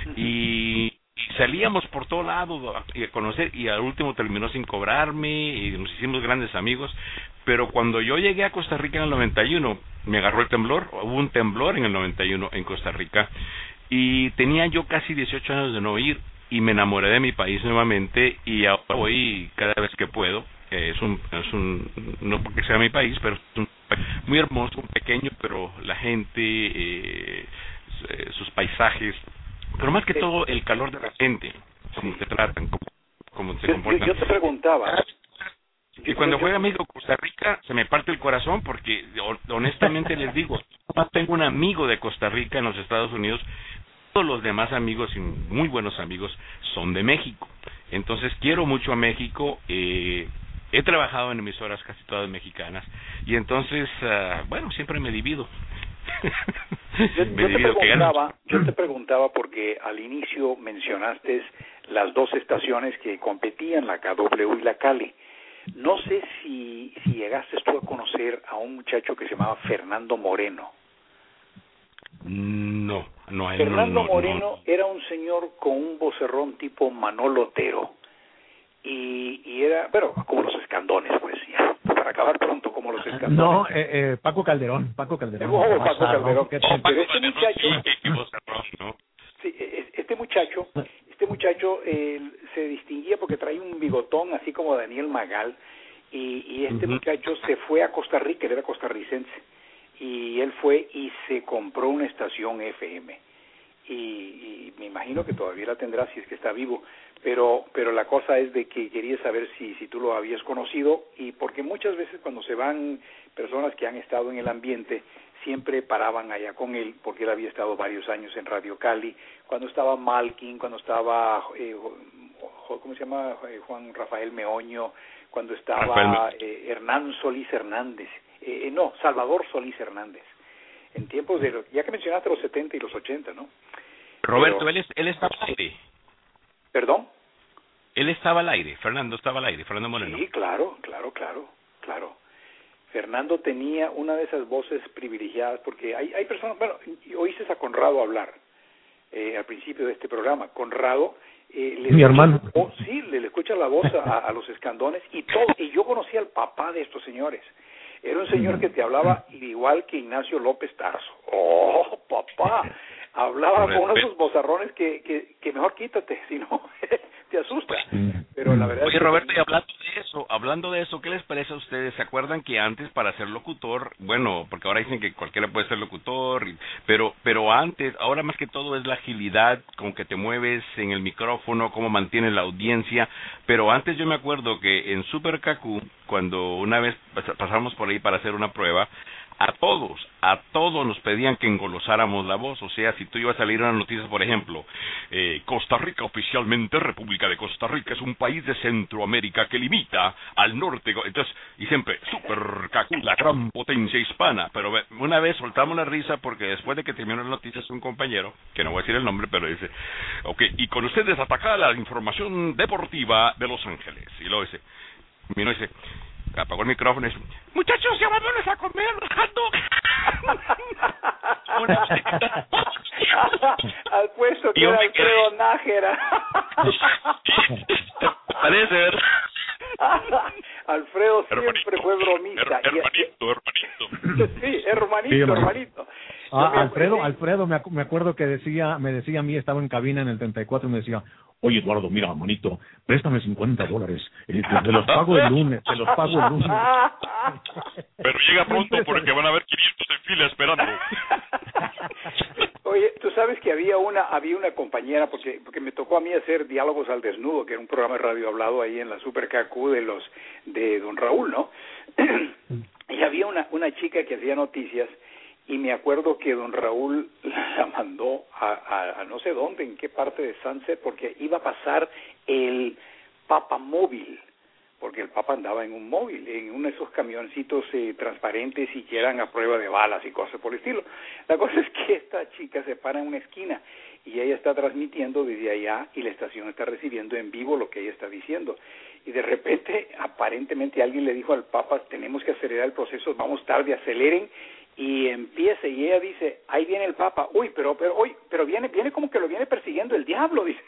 [SPEAKER 11] y... Y salíamos por todo lado a conocer, y al último terminó sin cobrarme y nos hicimos grandes amigos. Pero cuando yo llegué a Costa Rica en el noventa y uno, me agarró el temblor. Hubo un temblor en el noventa y uno en Costa Rica, y tenía yo casi dieciocho años de no ir, y me enamoré de mi país nuevamente, y ahora voy cada vez que puedo. Eh, es un, es un, no porque sea mi país, pero es un país muy hermoso, pequeño, pero la gente, eh, sus paisajes, pero más que todo el calor de la gente, cómo te tratan, cómo, cómo se comportan.
[SPEAKER 10] Yo, yo te preguntaba.
[SPEAKER 11] Y cuando juega México Costa Rica se me parte el corazón, porque honestamente les digo, tengo un amigo de Costa Rica en los Estados Unidos, todos los demás amigos y muy buenos amigos son de México. Entonces quiero mucho a México, eh, he trabajado en emisoras casi todas mexicanas, y entonces, uh, bueno, siempre me divido.
[SPEAKER 10] Yo, yo, te preguntaba, yo te preguntaba porque al inicio mencionaste las dos estaciones que competían, la K W y la Cali. No sé si, si llegaste tú a conocer a un muchacho que se llamaba Fernando Moreno.
[SPEAKER 11] No, no.
[SPEAKER 10] Fernando
[SPEAKER 11] no, no,
[SPEAKER 10] Moreno
[SPEAKER 11] no.
[SPEAKER 10] era un señor con un vocerrón tipo Manolo Otero. Y, y era, bueno, como los Escandones, pues, ya, para acabar pronto, como los Escandones.
[SPEAKER 2] No, eh, eh, Paco Calderón, Paco Calderón.
[SPEAKER 10] Oh, Paco Calderón.
[SPEAKER 2] ¿Qué
[SPEAKER 10] Pero Paco este muchacho,
[SPEAKER 11] ¿no?
[SPEAKER 10] sí, este muchacho, este muchacho eh, se distinguía porque traía un bigotón así como Daniel Magal, y, y este uh-huh. muchacho se fue a Costa Rica, él era costarricense, y él fue y se compró una estación F M. Y, y me imagino que todavía la tendrá si es que está vivo, pero pero la cosa es de que quería saber si si tú lo habías conocido, y porque muchas veces cuando se van personas que han estado en el ambiente siempre paraban allá con él, porque él había estado varios años en Radio Cali, cuando estaba Malkin, cuando estaba eh, ¿cómo se llama? Juan Rafael Meoño, cuando estaba eh, Hernán Solís Hernández, eh, no, Salvador Solís Hernández, en tiempos de, ya que mencionaste los setenta y los ochenta, ¿no?
[SPEAKER 11] Roberto,
[SPEAKER 10] Pero,
[SPEAKER 11] él, es, él estaba al aire.
[SPEAKER 10] ¿Perdón?
[SPEAKER 11] Él estaba al aire, Fernando estaba al aire, Fernando Moreno.
[SPEAKER 10] Sí, claro, claro, claro, claro. Fernando tenía una de esas voces privilegiadas, porque hay, hay personas, bueno, oíste a Conrado hablar eh, al principio de este programa. Conrado, eh, le
[SPEAKER 2] mi hermano.
[SPEAKER 10] Voz, sí, le, le escucha la voz a, a los Escandones y todo, y yo conocí al papá de estos señores. Era un señor que te hablaba igual que Ignacio López Tarso. ¡Oh, papá! Hablaba con uno de esos bozarrones que, que, que mejor quítate, si no te asusta. Pero la verdad.
[SPEAKER 11] Oye,
[SPEAKER 10] es que
[SPEAKER 11] Roberto, y hablando de eso, hablando de eso, ¿qué les parece a ustedes? ¿Se acuerdan que antes para ser locutor, bueno, porque ahora dicen que cualquiera puede ser locutor, pero pero antes, ahora más que todo es la agilidad con que te mueves en el micrófono, cómo mantienes la audiencia, pero antes yo me acuerdo que en Super Cacú, cuando una vez pasamos por ahí para hacer una prueba, a todos, a todos nos pedían que engolosáramos la voz. O sea, si tú ibas a salir en las noticias, por ejemplo, eh, Costa Rica oficialmente, República de Costa Rica es un país de Centroamérica que limita al norte, entonces, y siempre, super cacu, la gran potencia hispana. Pero una vez soltamos la risa porque después de que terminó las noticias un compañero, que no voy a decir el nombre, pero dice, ok, y con ustedes ataca la información deportiva de Los Ángeles. Y luego dice, mira, dice, apagó el micrófono y dice, muchachos, ya vámonos a comer
[SPEAKER 10] al puesto que era Alfredo Nájera.
[SPEAKER 11] Parece, ¿verdad?
[SPEAKER 10] Alfredo siempre
[SPEAKER 11] hermanito,
[SPEAKER 10] fue bromista.
[SPEAKER 11] Her, hermanito, hermanito.
[SPEAKER 10] Sí, hermanito,
[SPEAKER 2] sí,
[SPEAKER 10] hermanito.
[SPEAKER 2] Ah, Alfredo, Alfredo, me, acu me acuerdo que decía, me decía a mí, estaba en cabina en el treinta y cuatro y me decía, oye Eduardo, mira, manito, préstame cincuenta dólares, eh, te, te los pago el lunes, te los pago el lunes.
[SPEAKER 11] Pero llega pronto porque van a haber quinientos en fila esperando.
[SPEAKER 10] Oye, tú sabes que había una había una compañera, porque porque me tocó a mí hacer Diálogos al Desnudo, que era un programa de radio hablado ahí en la Super K Q de los de Don Raúl, ¿no? Y había una una chica que hacía noticias, y me acuerdo que Don Raúl la mandó a, a, a no sé dónde, en qué parte de Sunset, porque iba a pasar el Papa Móvil, porque el Papa andaba en un móvil, en uno de esos camioncitos eh, transparentes y que eran a prueba de balas y cosas por el estilo. La cosa es que esta chica se para en una esquina y ella está transmitiendo desde allá y la estación está recibiendo en vivo lo que ella está diciendo. Y de repente, aparentemente alguien le dijo al Papa, tenemos que acelerar el proceso, vamos tarde, aceleren, y empieza, y ella dice, ahí viene el Papa, uy, pero pero uy, pero viene viene como que lo viene persiguiendo el diablo, dice.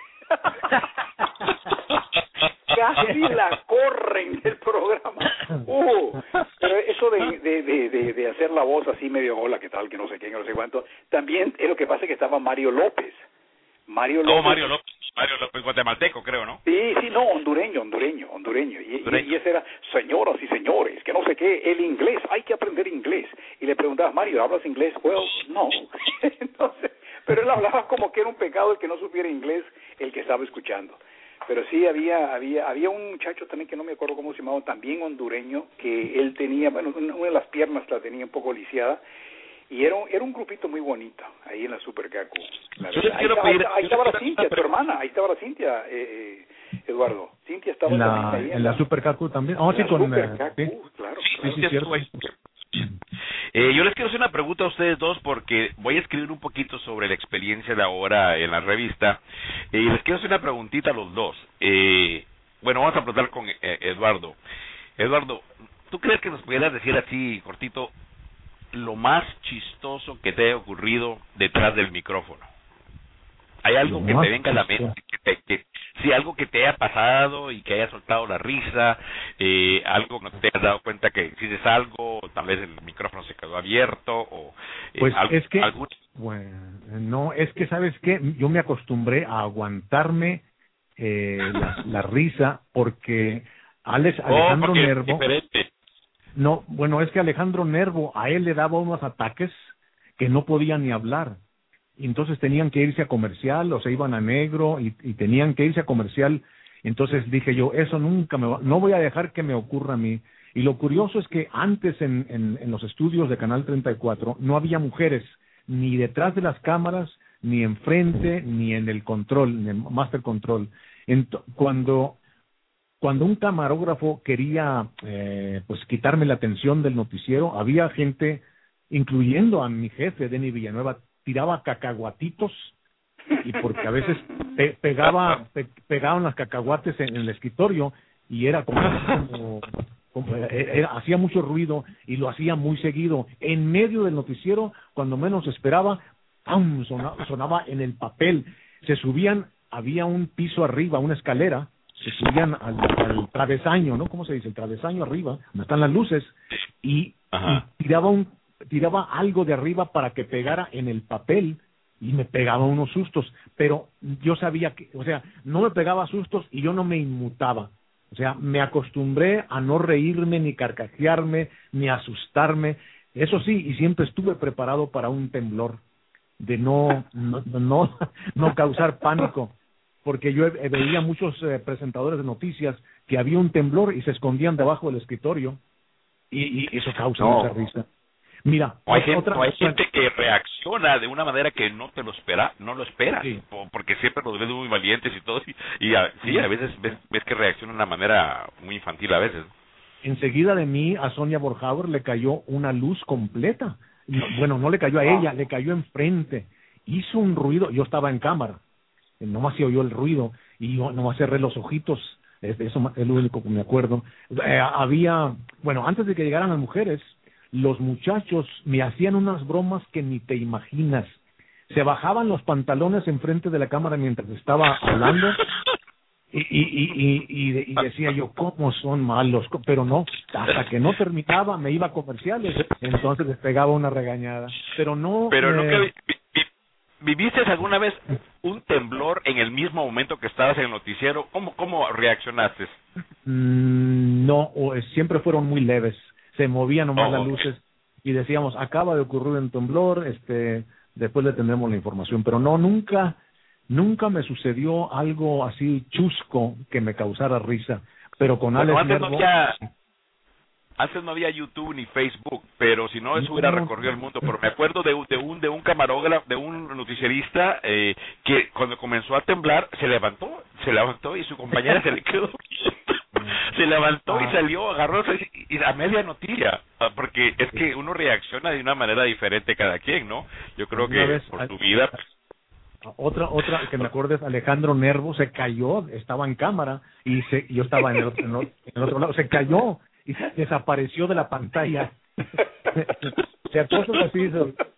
[SPEAKER 10] Casi la corren del programa. Uh, pero eso de, de, de, de, de hacer la voz así medio hola, que tal, que no sé qué, no sé cuánto, también es lo que pasa que estaba Mario López. Mario López.
[SPEAKER 11] No, Mario López, Mario López, guatemalteco, creo, ¿no?
[SPEAKER 10] Sí, sí, no, hondureño, hondureño, hondureño. Y, hondureño. Y, y ese era, señoras y señores, que no sé qué, el inglés, hay que aprender inglés. Y le preguntaba, Mario, ¿hablas inglés? Well, no. Entonces, pero él hablaba como que era un pecado el que no supiera inglés, el que estaba escuchando. Pero sí había había había un muchacho también que no me acuerdo cómo se llamaba, también hondureño, que él tenía, bueno, una de las piernas la tenía un poco lisiada, y era un, era un grupito muy bonito ahí en la Super K Q. La
[SPEAKER 11] yo les
[SPEAKER 10] ahí,
[SPEAKER 11] quiero
[SPEAKER 10] estaba,
[SPEAKER 11] pedir,
[SPEAKER 10] ahí estaba la Cintia, tu hermana, ahí estaba la Cintia, eh, eh, Eduardo. Cintia estaba
[SPEAKER 2] en la,
[SPEAKER 10] también ahí.
[SPEAKER 2] En, en la, la Super K Q también. Oh, sí, con
[SPEAKER 10] Super K Q,
[SPEAKER 2] sí.
[SPEAKER 10] claro.
[SPEAKER 2] Sí,
[SPEAKER 10] claro.
[SPEAKER 2] sí, cierto.
[SPEAKER 11] Eh, yo les quiero hacer una pregunta a ustedes dos porque voy a escribir un poquito sobre la experiencia de ahora en la revista eh, y les quiero hacer una preguntita a los dos. Eh, bueno, vamos a tratar con eh, Eduardo. Eduardo, ¿tú crees que nos pudieras decir así, cortito, lo más chistoso que te haya ocurrido detrás del micrófono? ¿Hay algo que te venga a la mente? Que te, que, sí, algo que te haya pasado y que haya soltado la risa, eh, algo que te hayas dado cuenta que hiciste algo, tal vez el micrófono se quedó abierto, o... Eh,
[SPEAKER 2] pues
[SPEAKER 11] algo,
[SPEAKER 2] es que...
[SPEAKER 11] algún...
[SPEAKER 2] Bueno, no, es que, ¿sabes qué? Yo me acostumbré a aguantarme eh, la, la risa porque Alex, Alejandro
[SPEAKER 11] oh, porque
[SPEAKER 2] Nervo...
[SPEAKER 11] es diferente.
[SPEAKER 2] No, bueno, es que Alejandro Nervo, a él le daba unos ataques que no podía ni hablar. Y entonces tenían que irse a comercial, o se iban a negro, y, y tenían que irse a comercial. Entonces dije yo, eso nunca me va, no voy a dejar que me ocurra a mí. Y lo curioso es que antes en, en, en los estudios de Canal treinta y cuatro no había mujeres, ni detrás de las cámaras, ni enfrente, ni en el control, en el master control. Ent- cuando... Cuando un camarógrafo quería eh, pues quitarme la atención del noticiero, había gente, incluyendo a mi jefe, Denny Villanueva, tiraba cacahuatitos, y porque a veces pe pegaba pe pegaban las cacahuates en, en el escritorio, y era como, como, como era, hacía mucho ruido, y lo hacía muy seguido. En medio del noticiero, cuando menos esperaba, ¡pum! Sonaba, sonaba en el papel. Se subían, había un piso arriba, una escalera, se subían al, al travesaño, ¿no? ¿Cómo se dice? El travesaño arriba, donde están las luces, y, y tiraba un tiraba algo de arriba para que pegara en el papel, y me pegaba unos sustos, pero yo sabía que, o sea, no me pegaba sustos y yo no me inmutaba. O sea, me acostumbré a no reírme, ni carcajearme, ni asustarme. Eso sí, y siempre estuve preparado para un temblor, de no, no, no, no causar pánico. Porque yo eh, veía muchos eh, presentadores de noticias que había un temblor y se escondían debajo del escritorio, y, y eso causa no. mucha risa. Mira,
[SPEAKER 11] o hay, gente,
[SPEAKER 2] otra,
[SPEAKER 11] o hay gente que reacciona de una manera que no te lo espera, no lo esperas,
[SPEAKER 2] sí.
[SPEAKER 11] porque siempre los ves muy valientes y todo, y, y a, sí, a veces ves, ves que reaccionan de una manera muy infantil a veces.
[SPEAKER 2] Enseguida de mí a Sonia Borjauer le cayó una luz completa. No, bueno, no le cayó a ella, le cayó enfrente. Hizo un ruido, yo estaba en cámara, nomás se oyó el ruido y yo nomás cerré los ojitos. Eso es lo único que me acuerdo. Eh, había, bueno, antes de que llegaran las mujeres, los muchachos me hacían unas bromas que ni te imaginas. Se bajaban los pantalones enfrente de la cámara mientras estaba hablando y, y, y, y, y decía yo, ¿cómo son malos? Pero no, hasta que no terminaba me iba a comerciales, entonces les pegaba una regañada. Pero no...
[SPEAKER 11] Pero
[SPEAKER 2] eh,
[SPEAKER 11] nunca vi, vi, ¿viviste alguna vez un temblor en el mismo momento que estabas en el noticiero? ¿Cómo, cómo reaccionaste?
[SPEAKER 2] Mm, no, o, siempre fueron muy leves. Se movían nomás
[SPEAKER 11] oh,
[SPEAKER 2] las
[SPEAKER 11] okay.
[SPEAKER 2] luces y decíamos, acaba de ocurrir un temblor, este, después le tendremos la información. Pero no, nunca, nunca me sucedió algo así chusco que me causara risa. Pero con
[SPEAKER 11] bueno,
[SPEAKER 2] Alex
[SPEAKER 11] antes
[SPEAKER 2] Nervo...
[SPEAKER 11] no había, antes no había YouTube ni Facebook, pero si no, eso
[SPEAKER 2] no,
[SPEAKER 11] hubiera recorrido el mundo. Pero me acuerdo de, de un de un camarógrafo, de un noticierista eh, que cuando comenzó a temblar se levantó, se levantó y su compañera se le quedó se levantó ah. y salió, agarró y, y a media noticia, porque es que uno reacciona de una manera diferente cada quien, ¿no? Yo creo
[SPEAKER 2] una
[SPEAKER 11] que
[SPEAKER 2] vez,
[SPEAKER 11] por tu vida.
[SPEAKER 2] Otra otra que me acuerdo es Alejandro Nervo, se cayó, estaba en cámara y se, yo estaba en el, otro, en el otro lado, se cayó y desapareció de la pantalla. O sea, cosas así.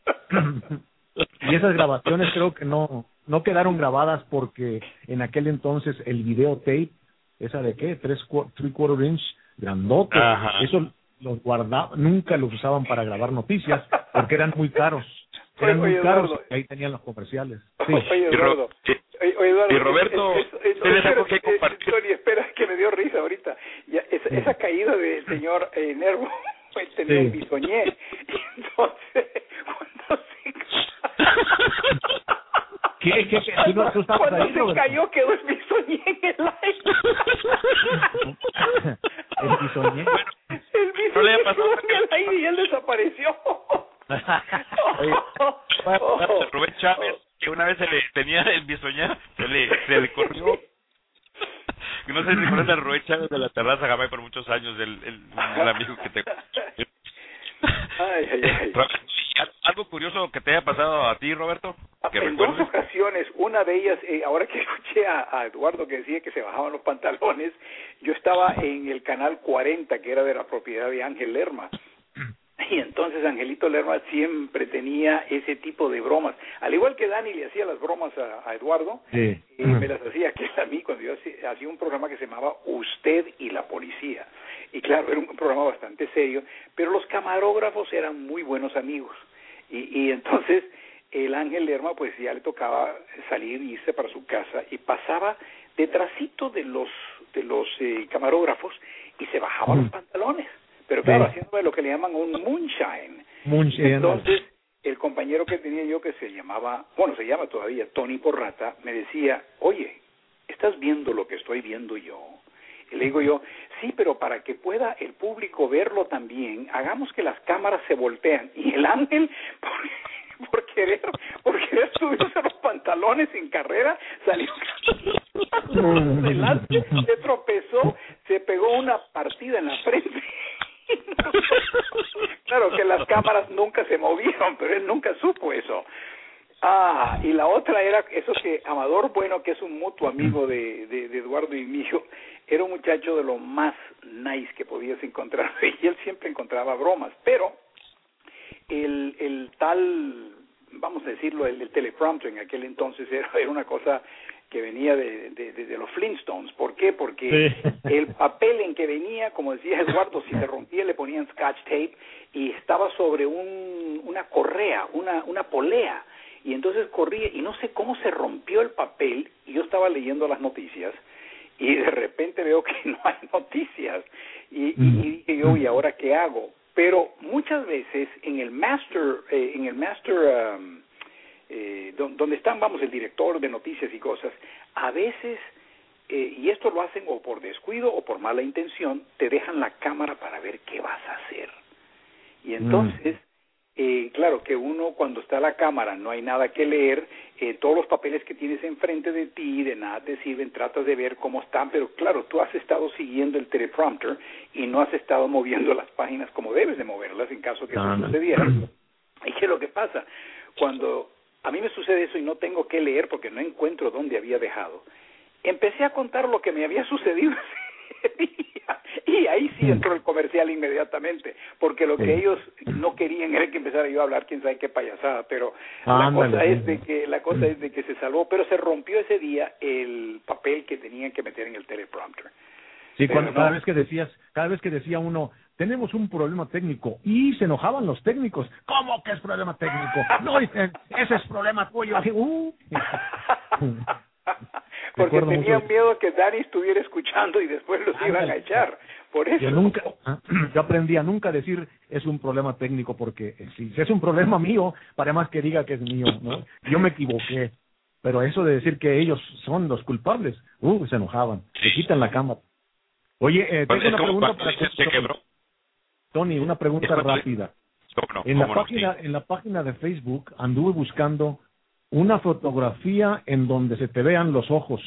[SPEAKER 2] Y esas grabaciones creo que no no quedaron grabadas porque en aquel entonces el videotape, esa de qué, tres three quarter inch, grandote,
[SPEAKER 11] Ajá.
[SPEAKER 2] eso los guardaba, nunca los usaban para grabar noticias porque eran muy caros. Eran
[SPEAKER 10] oye,
[SPEAKER 2] muy caros
[SPEAKER 10] Eduardo.
[SPEAKER 2] y ahí tenían los comerciales. Sí.
[SPEAKER 10] Oye, Eduardo. Oye, oye, Eduardo.
[SPEAKER 11] Y Roberto,
[SPEAKER 10] es, es, es,
[SPEAKER 11] ¿tienes algo que compartir?
[SPEAKER 10] Tony, espera, que me dio risa ahorita. Ya, esa,
[SPEAKER 2] sí.
[SPEAKER 10] esa caída del señor eh, Nervo, pues tenía
[SPEAKER 2] sí.
[SPEAKER 10] un bisoñé. Y entonces, cuando se...
[SPEAKER 2] ¿Qué? ¿Qué? ¿Qué? ¿Tú no, tú
[SPEAKER 10] cuando
[SPEAKER 2] ahí,
[SPEAKER 10] se
[SPEAKER 2] Roberto?
[SPEAKER 10] cayó, quedó el bisoñé en el aire.
[SPEAKER 2] ¿El bisoñé?
[SPEAKER 10] El bisoñé no le pasó en el aire y él desapareció.
[SPEAKER 11] Oye, Rubén Chávez, que una vez se le tenía el bisoñar, se le, se le corrió. No sé si conoces a Rubén Chávez de la Terraza Jamás por muchos años, el, el, el amigo que te...
[SPEAKER 10] Ay, ay, ay.
[SPEAKER 11] ¿Algo curioso que te haya pasado a ti, Roberto? ¿Que
[SPEAKER 10] en
[SPEAKER 11] recuerdes?
[SPEAKER 10] dos ocasiones, una de ellas, eh, ahora que escuché a, a Eduardo que decía que se bajaban los pantalones, yo estaba en el canal cuarenta, que era de la propiedad de Ángel Lerma. Y entonces Angelito Lerma siempre tenía ese tipo de bromas. Al igual que Dani le hacía las bromas a, a Eduardo,
[SPEAKER 2] sí.
[SPEAKER 10] eh, me las hacía aquel a mí cuando yo hacía, hacía un programa que se llamaba Usted y la Policía. Y claro, era un programa bastante serio, pero los camarógrafos eran muy buenos amigos. Y, y entonces el Ángel Lerma pues ya le tocaba salir y irse para su casa y pasaba detrásito de los, de los eh, camarógrafos y se bajaba mm. los pantalones. Pero claro, sí. haciendo lo que le llaman un moonshine.
[SPEAKER 2] Moonshine.
[SPEAKER 10] Entonces, el compañero que tenía yo, que se llamaba, bueno, se llama todavía Tony Porrata, me decía, oye, ¿estás viendo lo que estoy viendo yo? Y le digo yo, sí, pero para que pueda el público verlo también, hagamos que las cámaras se voltean. Y el Ángel, por, por querer por querer subirse los pantalones en carrera, salió adelante, se tropezó, se pegó una partida en la frente. Claro que las cámaras nunca se movieron, pero él nunca supo eso. Ah, y la otra era eso que Amador Bueno, que es un mutuo amigo de, de, de Eduardo y mío, era un muchacho de lo más nice que podías encontrar, y él siempre encontraba bromas, pero el, el tal, vamos a decirlo, el, el teleprompter en aquel entonces era, era una cosa que venía de, de, de, de los Flintstones. ¿Por qué? Porque sí. el papel en que venía, como decía Eduardo, si se rompía le ponían scotch tape y estaba sobre un, una correa, una, una polea, y entonces corría y no sé cómo se rompió el papel y yo estaba leyendo las noticias y de repente veo que no hay noticias y, mm. y dije yo, ¿y ahora qué hago? Pero muchas veces en el master, eh, en el master um, Eh, donde están, vamos, el director de noticias y cosas, a veces, eh, y esto lo hacen o por descuido o por mala intención, te dejan la cámara para ver qué vas a hacer. Y entonces, mm. Eh, claro que uno cuando está a la cámara no hay nada que leer, eh, todos los papeles que tienes enfrente de ti de nada te sirven, tratas de ver cómo están, pero claro, tú has estado siguiendo el teleprompter y no has estado moviendo las páginas como debes de moverlas en caso que eso sucediera. ¿Y qué es lo que pasa? Cuando a mí me sucede eso y no tengo que leer porque no encuentro dónde había dejado, empecé a contar lo que me había sucedido ese día. Y ahí sí entró el comercial inmediatamente, porque lo que sí. ellos no querían era que empezara yo a hablar quién sabe qué payasada, pero ah, la cosa ándale. es de que la cosa es de que se salvó, pero se rompió ese día el papel que tenían que meter en el teleprompter.
[SPEAKER 2] Sí, cuando, no, cada vez que decías, cada vez que decía uno, tenemos un problema técnico, y se enojaban los técnicos. ¿Cómo que es problema técnico? No, ese es problema tuyo. Uh.
[SPEAKER 10] Porque tenían miedo que Dani estuviera escuchando y después los ah, iban a echar. Por eso.
[SPEAKER 2] Yo nunca, yo aprendí a nunca decir es un problema técnico, porque si es un problema mío, para más que diga que es mío, ¿no? Yo me equivoqué, pero eso de decir que ellos son los culpables, uh, se enojaban, se quitan la cámara. Oye, eh, tengo una pregunta para ti, Tony, una pregunta rápida. En la página, en la página de Facebook anduve buscando una fotografía en donde se te vean los ojos.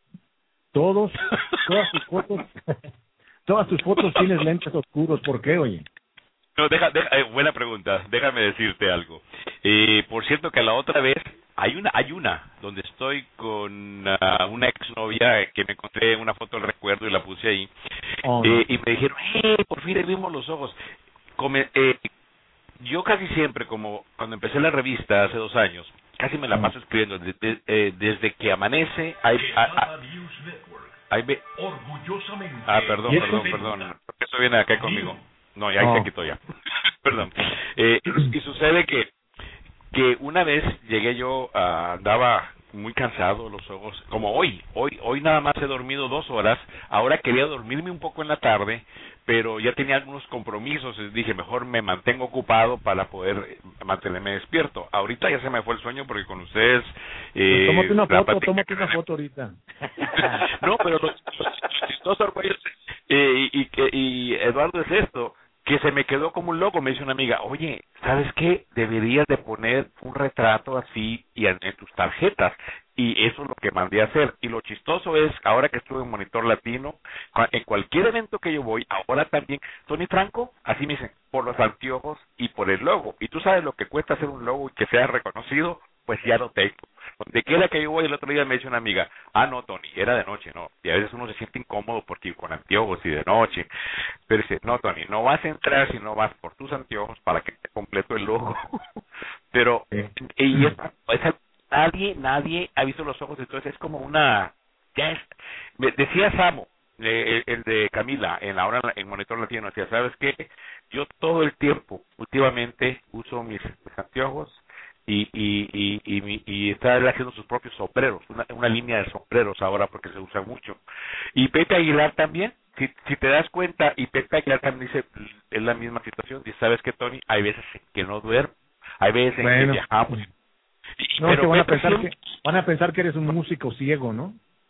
[SPEAKER 2] Todos, todas tus fotos, todas tus fotos tienes lentes oscuros. ¿Por qué, oye?
[SPEAKER 11] No, deja, deja eh, buena pregunta. Déjame decirte algo. Eh, por cierto que la otra vez hay una, hay una donde estoy con uh, una exnovia que me encontré una foto del recuerdo y la puse ahí. Oh, no. eh, y me dijeron, eh, por fin le vimos los ojos. Come, eh, yo casi siempre, como cuando empecé la revista hace dos años, casi me la paso escribiendo desde, eh, desde que amanece. Hay, hay, hay, hay, orgullosamente. Ah, perdón, perdón, perdón. Eso viene acá conmigo. No, ya oh. se quitó ya. Perdón. Eh, y sucede que que una vez llegué yo, uh, andaba muy cansado, los ojos, como hoy, hoy, hoy nada más he dormido dos horas. Ahora quería dormirme un poco en la tarde, pero ya tenía algunos compromisos, y dije, mejor me mantengo ocupado para poder mantenerme despierto. Ahorita ya se me fue el sueño porque con ustedes...
[SPEAKER 2] Eh, pues tómate una foto, tómate una foto ahorita.
[SPEAKER 11] No, pero los, los chistosos, eh, y, y, y Eduardo es esto, que se me quedó como un loco. Me dice una amiga, oye, ¿sabes qué? Deberías de poner un retrato así y en, en tus tarjetas. Y eso es lo que mandé a hacer. Y lo chistoso es, ahora que estuve en Monitor Latino, en cualquier evento que yo voy, ahora también, Tony Franco, así me dicen, por los anteojos y por el logo. Y tú sabes lo que cuesta hacer un logo y que sea reconocido, pues ya lo tengo. Donde quiera que yo voy, el otro día me dice una amiga, ah, no, Tony, era de noche, no. Y a veces uno se siente incómodo porque con anteojos y de noche. Pero dice, no, Tony, no vas a entrar si no vas por tus anteojos para que te completo el logo. Pero, y esa, esa, nadie, nadie ha visto los ojos, entonces es como una, ya es, me decía Samo, eh, el, el de Camila, en la hora en Monitor Latino, decía, ¿sabes qué? Yo todo el tiempo, últimamente, uso mis, mis anteojos, y y y y, y está él haciendo sus propios sombreros, una, una línea de sombreros ahora porque se usa mucho. Y Pepe Aguilar también, si si te das cuenta, y Pepe Aguilar también dice, es la misma situación, y sabes que Tony, hay veces que no duermo, hay veces bueno, en que viajamos.
[SPEAKER 2] Y, no, pero que van a pensar que van a pensar que eres un músico ciego, ¿no?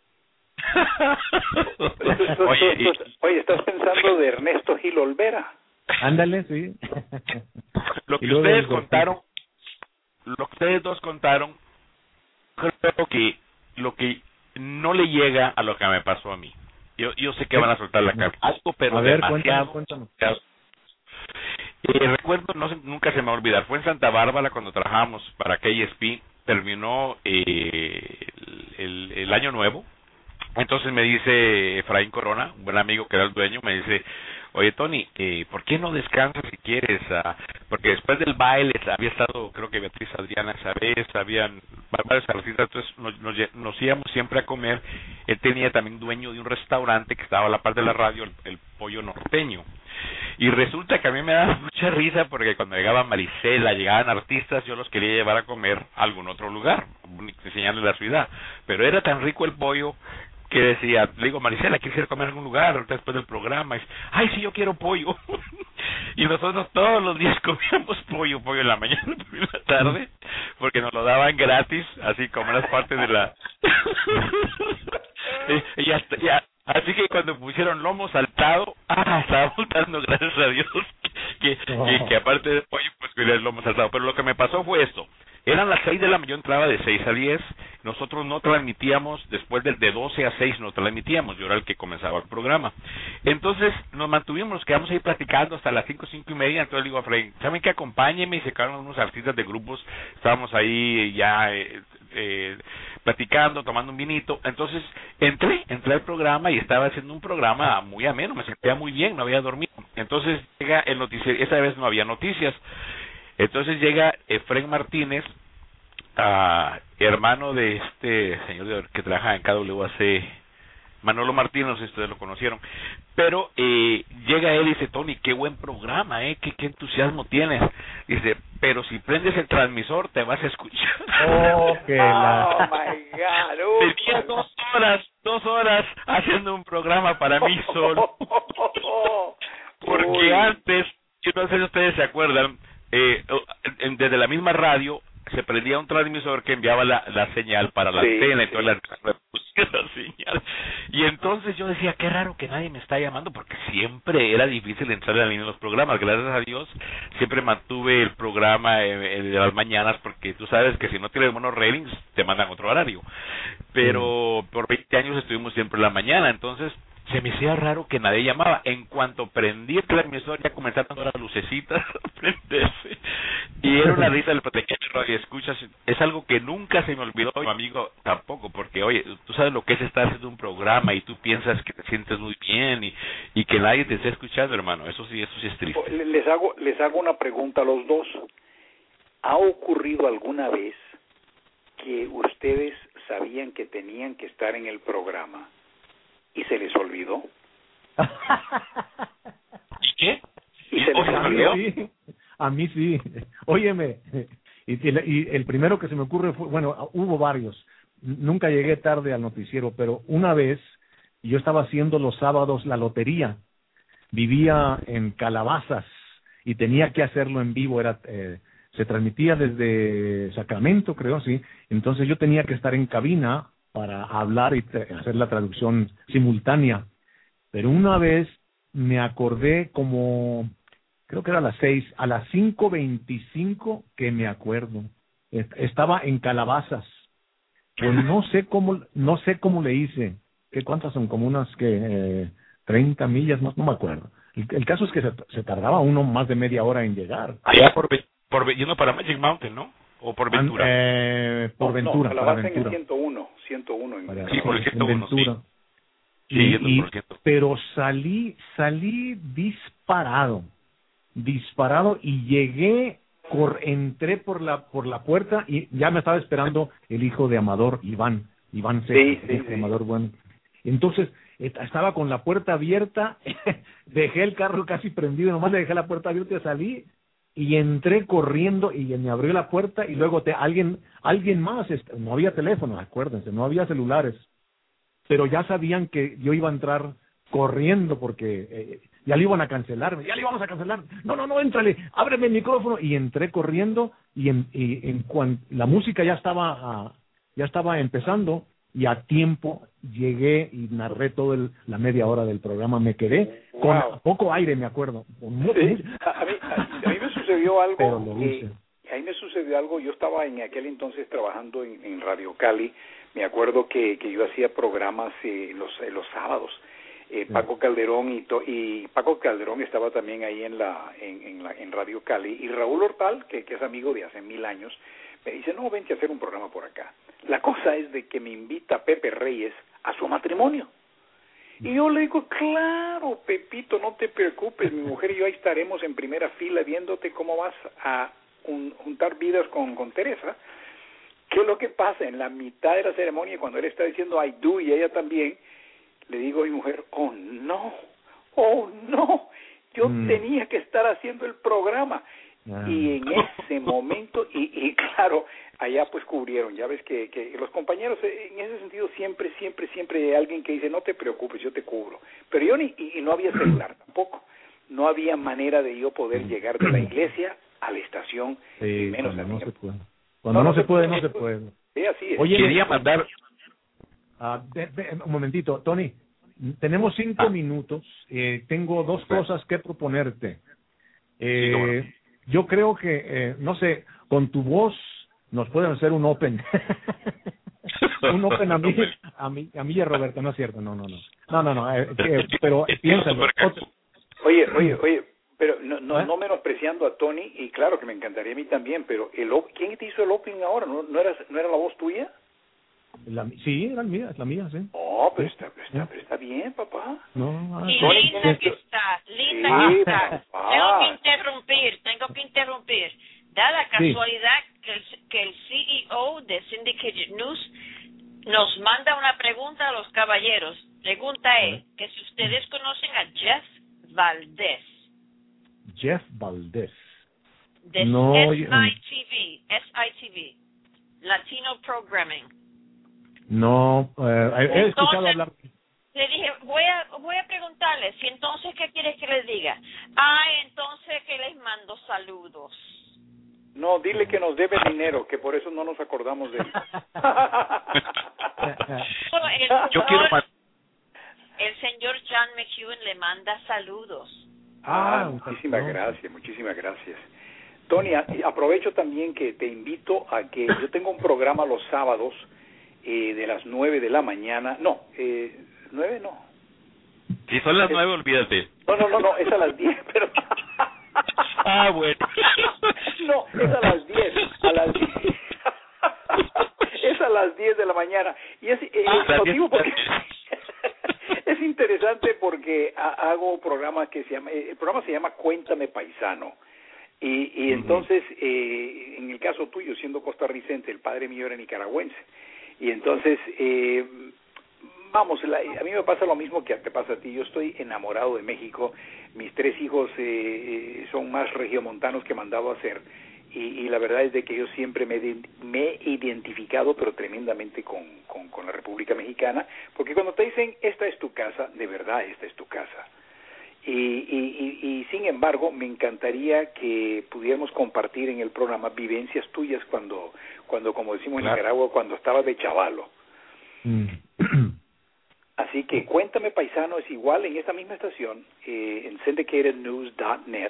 [SPEAKER 10] oye, y, oye, estás pensando de Ernesto Gil Olvera.
[SPEAKER 2] Ándale, sí.
[SPEAKER 11] Lo que ustedes contaron, lo que ustedes dos contaron, creo que lo que no le llega a lo que me pasó a mí. Yo yo sé que van a soltar la cara, algo, pero
[SPEAKER 2] a ver,
[SPEAKER 11] demasiado.
[SPEAKER 2] Cuéntanos, cuéntanos.
[SPEAKER 11] Eh, recuerdo, no nunca se me va a olvidar, fue en Santa Bárbara cuando trabajamos para K S P, terminó eh, el, el, el año nuevo. Entonces me dice Efraín Corona, un buen amigo que era el dueño, me dice, oye Tony, eh, ¿por qué no descansas si quieres? Ah, porque después del baile había estado, creo que Beatriz Adriana esa vez, habían varios artistas, entonces nos, nos, nos íbamos siempre a comer. Él tenía también dueño de un restaurante que estaba a la par de la radio, el, el Pollo Norteño. Y resulta que a mí me daba mucha risa porque cuando llegaba Marisela, llegaban artistas, yo los quería llevar a comer a algún otro lugar, enseñarles la ciudad. Pero era tan rico el pollo que decía, le digo, Marisela, ¿quieres ir a comer a algún lugar después del programa? Y dice, ay, sí, yo quiero pollo. Y nosotros todos los días comíamos pollo, pollo en la mañana, pollo en la tarde, porque nos lo daban gratis, así como eras parte de la... y, y hasta, ya, así que cuando pusieron lomo saltado, ah, estábamos dando gracias a Dios que, oh. que, que aparte de pollo, pues quería el lomo saltado. Pero lo que me pasó fue esto. Eran las seis de la mañana, yo entraba de seis a diez, nosotros no transmitíamos, después de, de doce a seis no transmitíamos, yo era el que comenzaba el programa. Entonces nos mantuvimos, nos quedamos ahí platicando hasta las cinco, cinco y media, entonces le digo a Fred, ¿saben qué? Acompáñenme, y se quedaron unos artistas de grupos, estábamos ahí ya eh, eh, platicando, tomando un vinito, entonces entré, entré al programa y estaba haciendo un programa muy ameno, me sentía muy bien, no había dormido. Entonces llega el noticiero, esa vez no había noticias. Entonces llega Efraín Martínez, uh, hermano de este señor que trabaja en K W A C, Manolo Martínez, no sé si ustedes lo conocieron, pero eh, llega él y dice, Tony, qué buen programa, eh, qué, qué entusiasmo tienes. Dice, pero si prendes el transmisor te vas a escuchar.
[SPEAKER 2] Oh, que la...
[SPEAKER 10] oh my God.
[SPEAKER 11] Tenía dos horas, dos horas haciendo un programa para mí solo. Porque Uy. antes, yo no sé si ustedes se acuerdan, Eh, desde la misma radio se prendía un transmisor que enviaba la, la señal para la sí, antena y sí. toda la, la señal. Y entonces yo decía, qué raro que nadie me está llamando, porque siempre era difícil entrar en los programas. Gracias a Dios siempre mantuve el programa eh, de las mañanas, porque tú sabes que si no tienes buenos ratings te mandan otro horario. Pero sí. por veinte años estuvimos siempre en la mañana, entonces se me hacía raro que nadie llamaba. En cuanto prendí el transmisor ya comenzaron las lucecitas a prenderse y era una risa del pequeño radio escuchas. Es algo que nunca se me olvidó, mi amigo tampoco, porque oye, tú sabes lo que es estar haciendo un programa y tú piensas que te sientes muy bien y, y que nadie te esté escuchando, hermano. Eso sí, eso sí es triste.
[SPEAKER 10] Les hago, les hago una pregunta a los dos. ¿Ha ocurrido alguna vez que ustedes sabían que tenían que estar en el programa y se les olvidó?
[SPEAKER 11] ¿Y qué?
[SPEAKER 10] ¿Y se les olvidó?
[SPEAKER 2] A mí sí, a mí sí. Óyeme, y, y el primero que se me ocurre fue, bueno, hubo varios. Nunca llegué tarde al noticiero, pero una vez yo estaba haciendo los sábados la lotería. Vivía en Calabazas y tenía que hacerlo en vivo. Era eh, se transmitía desde Sacramento, creo, sí. Entonces yo tenía que estar en cabina para hablar y hacer la traducción simultánea. Pero una vez me acordé como, creo que era a las seis, a las cinco veinticinco que me acuerdo. Estaba en Calabazas. Pues no sé cómo, no sé cómo le hice. ¿Qué cuántas son? Como unas que eh, treinta millas, no, no me acuerdo. El, el caso es que se, se tardaba uno más de media hora en llegar.
[SPEAKER 11] Allá por, por yendo para Magic Mountain, ¿no? ¿O por Ventura?
[SPEAKER 2] Eh, por
[SPEAKER 10] no,
[SPEAKER 2] Ventura.
[SPEAKER 10] No, para Ventura. En el ciento uno, ciento uno. En
[SPEAKER 2] para,
[SPEAKER 11] sí, por el ciento uno,
[SPEAKER 2] Ventura.
[SPEAKER 11] Sí.
[SPEAKER 2] Y,
[SPEAKER 11] sí
[SPEAKER 2] y,
[SPEAKER 11] por ciento.
[SPEAKER 2] Pero salí, salí disparado, disparado y llegué, cor, entré por la por la puerta y ya me estaba esperando el hijo de Amador, Iván, Iván Ceja,
[SPEAKER 10] sí, sí,
[SPEAKER 2] el hijo
[SPEAKER 10] sí.
[SPEAKER 2] de Amador, bueno. Entonces, estaba con la puerta abierta, dejé el carro casi prendido, nomás le dejé la puerta abierta y salí y entré corriendo y me abrió la puerta y luego te, alguien alguien más, no había teléfono, acuérdense, no había celulares, pero ya sabían que yo iba a entrar corriendo porque eh, ya le iban a cancelar, ya le íbamos a cancelar, no, no, no, éntrale, ábreme el micrófono, y entré corriendo y en, y en cuan, la música ya estaba, uh, ya estaba empezando, y a tiempo llegué y narré toda la media hora del programa. Me quedé wow. con poco aire, me acuerdo. Con
[SPEAKER 10] sí. a, mí, a, a mí me sucedió algo.
[SPEAKER 2] Pero lo
[SPEAKER 10] que, a mí me sucedió algo. Yo estaba en aquel entonces trabajando en, en Radio Cali. Me acuerdo que, que yo hacía programas eh, los, eh, los sábados. Eh, Paco Calderón y, to, y Paco Calderón estaba también ahí en la en, en, la, en Radio Cali. Y Raúl Hortal, que, que es amigo de hace mil años, me dice, no, vente a hacer un programa por acá. La cosa es de que me invita Pepe Reyes a su matrimonio. Y yo le digo, claro, Pepito, no te preocupes, mi mujer y yo ahí estaremos en primera fila viéndote cómo vas a un, juntar vidas con, con Teresa. ¿Qué es lo que pasa? En la mitad de la ceremonia, cuando él está diciendo I do y ella también, le digo a mi mujer, oh no, oh no, yo mm. tenía que estar haciendo el programa. Ah. Y en ese momento, y, y claro, allá pues cubrieron, ya ves que, que los compañeros en ese sentido siempre, siempre, siempre hay alguien que dice, no te preocupes, yo te cubro. Pero yo ni, y no había celular tampoco, no había manera de yo poder llegar de la iglesia a la estación,
[SPEAKER 2] sí,
[SPEAKER 10] menos
[SPEAKER 2] cuando
[SPEAKER 10] a
[SPEAKER 2] no
[SPEAKER 10] mí.
[SPEAKER 2] se puede. Cuando no, no se puede, no se puede.
[SPEAKER 10] Sí, así es.
[SPEAKER 2] Oye,
[SPEAKER 11] quería mandar...
[SPEAKER 2] Uh, de, de, un momentito, Tony, tenemos cinco ah. minutos, eh, tengo dos okay. cosas que proponerte. Eh,
[SPEAKER 11] sí, bueno.
[SPEAKER 2] Yo creo que, eh, no sé, con tu voz nos pueden hacer un open. un open a mí, a mí, a mí y a Roberto, no es cierto, no, no, no. No, no, no, eh, que, pero piénsalo.
[SPEAKER 10] Oye, oye, oye, pero no, no, ¿Eh? no menospreciando a Tony, y claro que me encantaría a mí también, pero el ¿quién te hizo el opening ahora? ¿No, no, era, no era la voz tuya?
[SPEAKER 2] La, sí, era la mía, es la mía, sí.
[SPEAKER 10] Oh, pero está, pero está, pero está bien, papá.
[SPEAKER 2] No,
[SPEAKER 12] y Tony, linda que está, linda sí, que está. Papá. Tengo que interrumpir, tengo que interrumpir. Da la casualidad sí. que, el, que el C E O de Syndicated News nos manda una pregunta a los caballeros. Pregunta es que si ustedes conocen a Jeff Valdez.
[SPEAKER 2] Jeff Valdez.
[SPEAKER 12] De
[SPEAKER 2] no,
[SPEAKER 12] S I T V, S I T V, Latino Programming.
[SPEAKER 2] No, eh, he
[SPEAKER 12] entonces,
[SPEAKER 2] escuchado hablar.
[SPEAKER 12] Le dije, voy a voy a preguntarle, si entonces, ¿qué quieres que les diga? Ah, entonces que les mando saludos.
[SPEAKER 10] No, dile que nos debe dinero, que por eso no nos acordamos de él.
[SPEAKER 12] el,
[SPEAKER 11] Yo
[SPEAKER 12] señor,
[SPEAKER 11] quiero...
[SPEAKER 12] el señor John McEwen le manda saludos.
[SPEAKER 10] Ah, muchísimas gracias, muchísimas gracias. Tony, aprovecho también que te invito a que yo tengo un programa los sábados eh, de las nueve de la mañana. No, eh, nueve no.
[SPEAKER 11] Si son las nueve, olvídate.
[SPEAKER 10] No, no, no, no, es a las diez, pero...
[SPEAKER 11] Ah, bueno.
[SPEAKER 10] No, es a las diez, a las diez. Es a las diez de la mañana. Y es, eh,
[SPEAKER 11] ah,
[SPEAKER 10] lo digo porque es interesante porque hago programas que se llama, el programa se llama Cuéntame Paisano. Y, y entonces, eh, en el caso tuyo, siendo costarricense, el padre mío era nicaragüense. Y entonces, eh, vamos, la, a mí me pasa lo mismo que te pasa a ti. Yo estoy enamorado de México. Mis tres hijos eh, son más regiomontanos que mandado a hacer. Y, y la verdad es de que yo siempre me, me he identificado, pero tremendamente con, con, con la República Mexicana. Porque cuando te dicen, esta es tu casa, de verdad esta es tu casa. Y, y, y, y sin embargo, me encantaría que pudiéramos compartir en el programa vivencias tuyas cuando, cuando como decimos en Nicaragua, cuando estabas de chavalo.
[SPEAKER 2] Mm.
[SPEAKER 10] Así que Cuéntame Paisano es igual en esta misma estación, eh, en syndicated news dot net,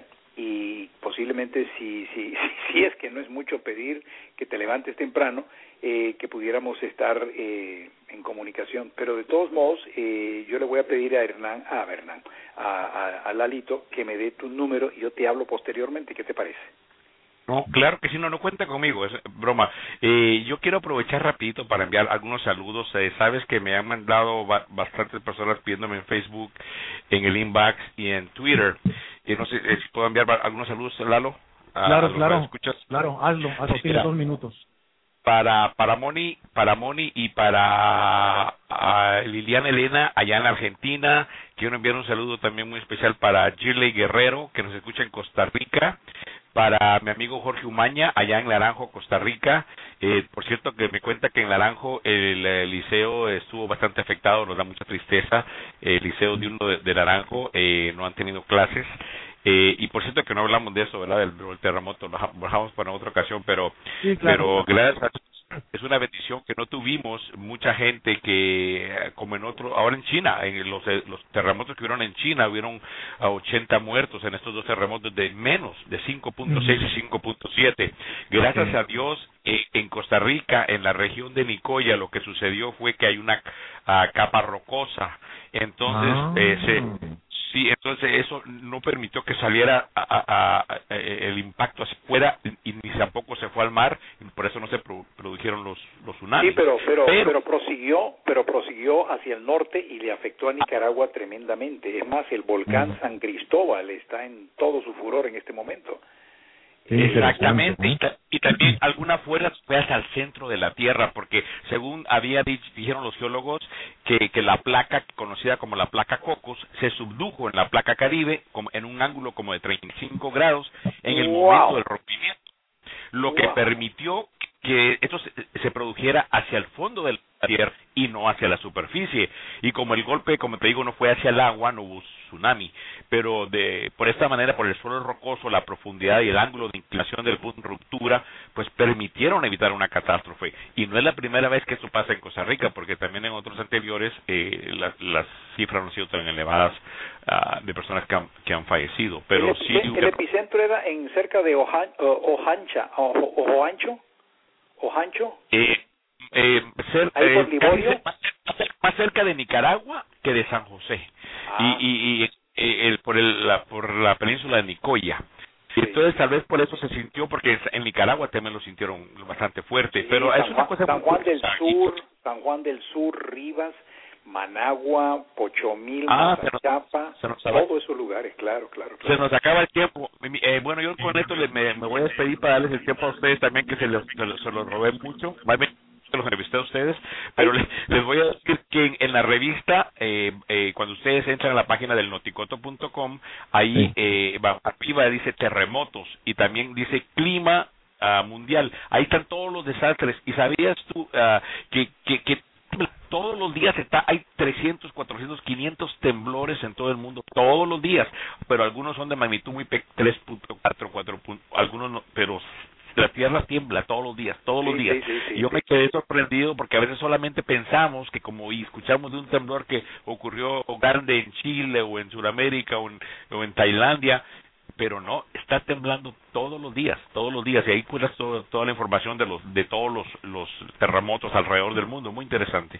[SPEAKER 10] y posiblemente si, si, si, si es que no es mucho pedir que te levantes temprano, eh, que pudiéramos estar eh, en comunicación. Pero de todos modos, eh, yo le voy a pedir a Hernán, a Hernán, a, a, a Lalito, que me dé tu número y yo te hablo posteriormente. ¿Qué te parece?
[SPEAKER 11] No, claro que sí, no, no cuenta conmigo, es broma. Eh, yo quiero aprovechar rapidito para enviar algunos saludos. Eh, sabes que me han mandado ba bastantes personas pidiéndome en Facebook, en el inbox y en Twitter. Eh, no sé eh, si puedo enviar algunos saludos, Lalo. A,
[SPEAKER 2] claro,
[SPEAKER 11] a
[SPEAKER 2] claro,
[SPEAKER 11] escuchas.
[SPEAKER 2] claro, hazlo, hazlo, tienes dos minutos.
[SPEAKER 11] Para para Moni, para Moni y para a Liliana Elena allá en Argentina. Quiero enviar un saludo también muy especial para Girley Guerrero, que nos escucha en Costa Rica. Para mi amigo Jorge Umaña, allá en Naranjo, Costa Rica. Eh, por cierto, que me cuenta que en Naranjo el, el liceo estuvo bastante afectado, nos da mucha tristeza. El liceo de uno de, de Naranjo eh, no han tenido clases. Eh, y por cierto que no hablamos de eso, ¿verdad? Del, del terremoto, lo dejamos para otra ocasión, pero,
[SPEAKER 2] sí, claro.
[SPEAKER 11] pero gracias a es una bendición que no tuvimos mucha gente que, como en otro, ahora en China, en los, los terremotos que hubieron en China, hubieron a ochenta muertos en estos dos terremotos de menos, de cinco punto seis y cinco punto siete. Gracias okay. a Dios, eh, en Costa Rica, en la región de Nicoya, lo que sucedió fue que hay una uh, capa rocosa, entonces ah. eh, se... Sí, entonces eso no permitió que saliera a, a, a, a, el impacto hacia afuera y ni tampoco se fue al mar, y por eso no se pro, produjeron los los tsunamis.
[SPEAKER 10] Sí, pero, pero pero pero prosiguió, pero prosiguió hacia el norte y le afectó a Nicaragua tremendamente. Es más, el volcán uh-huh. San Cristóbal está en todo su furor en este momento.
[SPEAKER 11] Exactamente, y, ta y también alguna fuerza fue hacia el centro de la Tierra, porque según había dicho, dijeron los geólogos que, que la placa conocida como la placa Cocos se subdujo en la placa Caribe como en un ángulo como de treinta y cinco grados en el wow. momento del rompimiento, lo que wow. permitió que esto se, se produjera hacia el fondo de la Tierra y no hacia la superficie. Y como el golpe, como te digo, no fue hacia el agua, no hubo tsunami, pero de por esta manera, por el suelo rocoso, la profundidad y el ángulo de inclinación del punto de ruptura, pues permitieron evitar una catástrofe. Y no es la primera vez que esto pasa en Costa Rica, porque también en otros anteriores eh, las, las cifras no han sido tan elevadas uh, de personas que han, que han fallecido. Pero
[SPEAKER 10] el,
[SPEAKER 11] sí,
[SPEAKER 10] el, el epicentro era en cerca de Ojan, Ojancha, Ojoancho, Ojancho.
[SPEAKER 11] Eh, eh, cer,
[SPEAKER 10] ¿Ahí por
[SPEAKER 11] eh,
[SPEAKER 10] Liborio?
[SPEAKER 11] Más, más cerca de Nicaragua que de San José. Ah. Y, y, y eh, el, por, el, la, por la península de Nicoya. Sí. Entonces tal vez por eso se sintió, porque en Nicaragua también lo sintieron bastante fuerte. Sí, pero
[SPEAKER 10] San
[SPEAKER 11] es una
[SPEAKER 10] Juan,
[SPEAKER 11] cosa
[SPEAKER 10] San Juan del
[SPEAKER 11] curiosa.
[SPEAKER 10] Sur, San Juan del Sur, Rivas, Managua, Pochomil,
[SPEAKER 11] ah,
[SPEAKER 10] Mazachapa, todos esos lugares, claro, claro, claro.
[SPEAKER 11] Se nos acaba el tiempo. Eh, bueno, yo con esto le, me, me voy a despedir para darles el tiempo a ustedes también, que se los, se los, se los robé mucho. Vale, los entrevisté a ustedes, pero les, les voy a decir que en, en la revista, eh, eh, cuando ustedes entran a la página del noticoto punto com, ahí sí. eh, va, arriba dice terremotos y también dice clima uh, mundial. Ahí están todos los desastres. ¿Y sabías tú uh, que, que, que todos los días está hay trescientos, cuatrocientos, quinientos temblores en todo el mundo, todos los días, pero algunos son de magnitud muy pequeña, tres punto cuatro, cuatro, algunos no, pero la tierra tiembla todos los días, todos
[SPEAKER 10] sí,
[SPEAKER 11] los días.
[SPEAKER 10] Sí, sí, sí,
[SPEAKER 11] y yo
[SPEAKER 10] sí.
[SPEAKER 11] me quedé sorprendido porque a veces solamente pensamos que como y escuchamos de un temblor que ocurrió grande en Chile o en Sudamérica o en, o en Tailandia, pero no, está temblando todos los días, todos los días, y ahí cuidas todo, toda la información de los de todos los, los terremotos alrededor del mundo, muy interesante.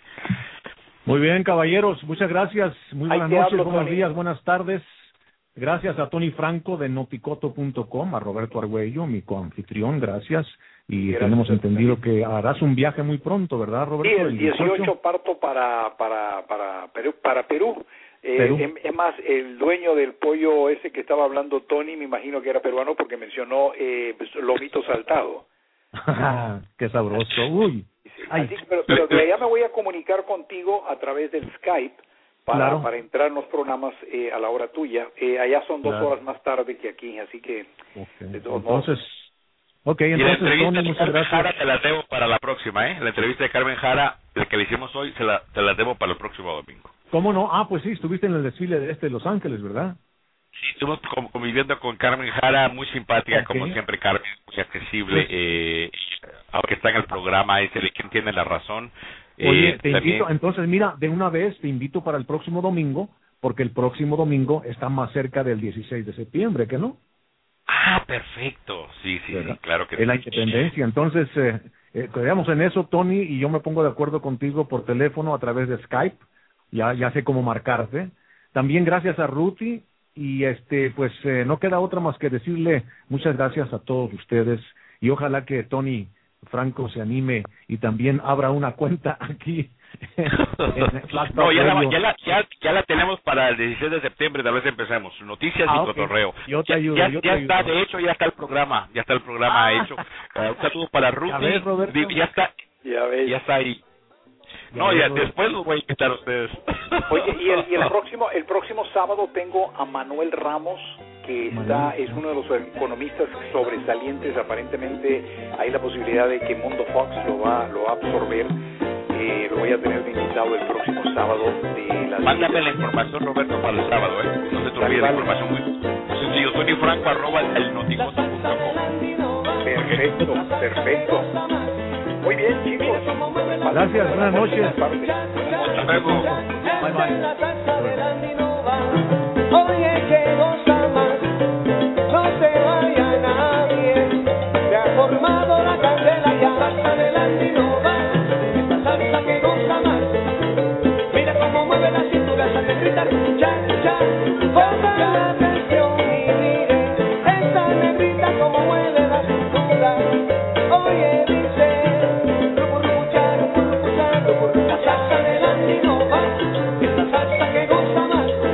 [SPEAKER 2] Muy bien, caballeros, muchas gracias, muy buenas noches, hablo, buenos Tony. días, buenas tardes. Gracias a Tony Franco de noticoto punto com, a Roberto Argüello, mi coanfitrión, gracias. Y gracias, tenemos entendido que harás un viaje muy pronto, ¿verdad, Roberto?
[SPEAKER 10] Sí, el dieciocho parto para para para Perú. Para Perú. Eh,
[SPEAKER 2] Perú.
[SPEAKER 10] Es, es más, el dueño del pollo ese que estaba hablando Tony, me imagino que era peruano porque mencionó eh, lomito saltado.
[SPEAKER 2] Qué sabroso, uy.
[SPEAKER 10] Así, pero, pero de allá me voy a comunicar contigo a través del Skype. Para,
[SPEAKER 2] claro.
[SPEAKER 10] para entrar en los programas eh, a la hora tuya. Eh, allá son dos
[SPEAKER 2] claro.
[SPEAKER 10] horas más tarde que aquí, así que
[SPEAKER 2] okay.
[SPEAKER 10] de todos
[SPEAKER 2] entonces,
[SPEAKER 10] modos.
[SPEAKER 2] Ok, entonces,
[SPEAKER 11] y la entrevista
[SPEAKER 2] Tony,
[SPEAKER 11] de
[SPEAKER 2] muchas
[SPEAKER 11] Carmen
[SPEAKER 2] gracias.
[SPEAKER 11] Jara te la debo para la próxima, ¿eh? La entrevista de Carmen Jara, la que le hicimos hoy, se la, te la debo para el próximo domingo.
[SPEAKER 2] ¿Cómo no? Ah, pues sí, estuviste en el desfile de este de Los Ángeles, ¿verdad?
[SPEAKER 11] Sí, estuvimos conviviendo con Carmen Jara, muy simpática, okay. como siempre, Carmen, muy accesible, pues, eh, aunque está en el programa, es el quien tiene la razón.
[SPEAKER 2] Oye,
[SPEAKER 11] eh,
[SPEAKER 2] te
[SPEAKER 11] también...
[SPEAKER 2] invito, entonces mira, de una vez te invito para el próximo domingo, porque el próximo domingo está más cerca del dieciséis de septiembre, ¿que no?
[SPEAKER 11] Ah, perfecto, sí, sí, sí, claro que
[SPEAKER 2] sí. Es la independencia, entonces eh, eh, quedamos en eso, Tony, y yo me pongo de acuerdo contigo por teléfono a través de Skype, ya ya sé cómo marcarte. También gracias a Ruthie, y este pues eh, no queda otra más que decirle muchas gracias a todos ustedes, y ojalá que Tony Franco se anime y también abra una cuenta aquí. en
[SPEAKER 11] no, ya la, ya, la, ya, ya la tenemos para el dieciséis de septiembre, tal vez empecemos. Noticias
[SPEAKER 2] ah,
[SPEAKER 11] y
[SPEAKER 2] okay.
[SPEAKER 11] cotorreo.
[SPEAKER 2] Yo te
[SPEAKER 11] ya,
[SPEAKER 2] ayudo,
[SPEAKER 11] ya,
[SPEAKER 2] yo te
[SPEAKER 11] ya
[SPEAKER 2] ayudo.
[SPEAKER 11] está, de hecho, ya está el programa. Ya está el programa ah. hecho. Uh, un saludo para Ruth.
[SPEAKER 2] Ya ves, Roberto.
[SPEAKER 11] Ya está,
[SPEAKER 10] ya, ves.
[SPEAKER 11] ya está ahí.
[SPEAKER 2] Ya
[SPEAKER 11] no,
[SPEAKER 2] ves,
[SPEAKER 11] ya
[SPEAKER 2] Roberto.
[SPEAKER 11] después los voy a invitar a ustedes.
[SPEAKER 10] Oye, y el, y el próximo el próximo sábado tengo a Manuel Ramos, que está es uno de los economistas sobresalientes. Aparentemente hay la posibilidad de que Mundo Fox lo va lo va a absorber. Eh, lo voy a tener de invitado el próximo sábado de las
[SPEAKER 11] Mándame la información, Roberto, para el sábado, ¿eh? No se te olvide la información muy sencillo. Tony Franco arroba el noticoto punto com.
[SPEAKER 10] Perfecto, perfecto. Muy bien, chicos.
[SPEAKER 2] Gracias, buenas noches.
[SPEAKER 11] Hasta luego.
[SPEAKER 2] Bye, bye.
[SPEAKER 13] Oye, que goza más, no se vaya nadie. Se ha formado la candela ya hasta adelante y no va. Esta salsa que goza más. Mira cómo mueve la cintura, se hace gritar cha, cha. Ponga la atención y mire esta negrita como mueve la cintura. Oye, dice rupu, rupu, cha, rupu, rupu, cha, rupu, rupu, cha, hasta adelante y no va. Esta salsa que goza más.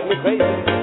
[SPEAKER 13] me crazy.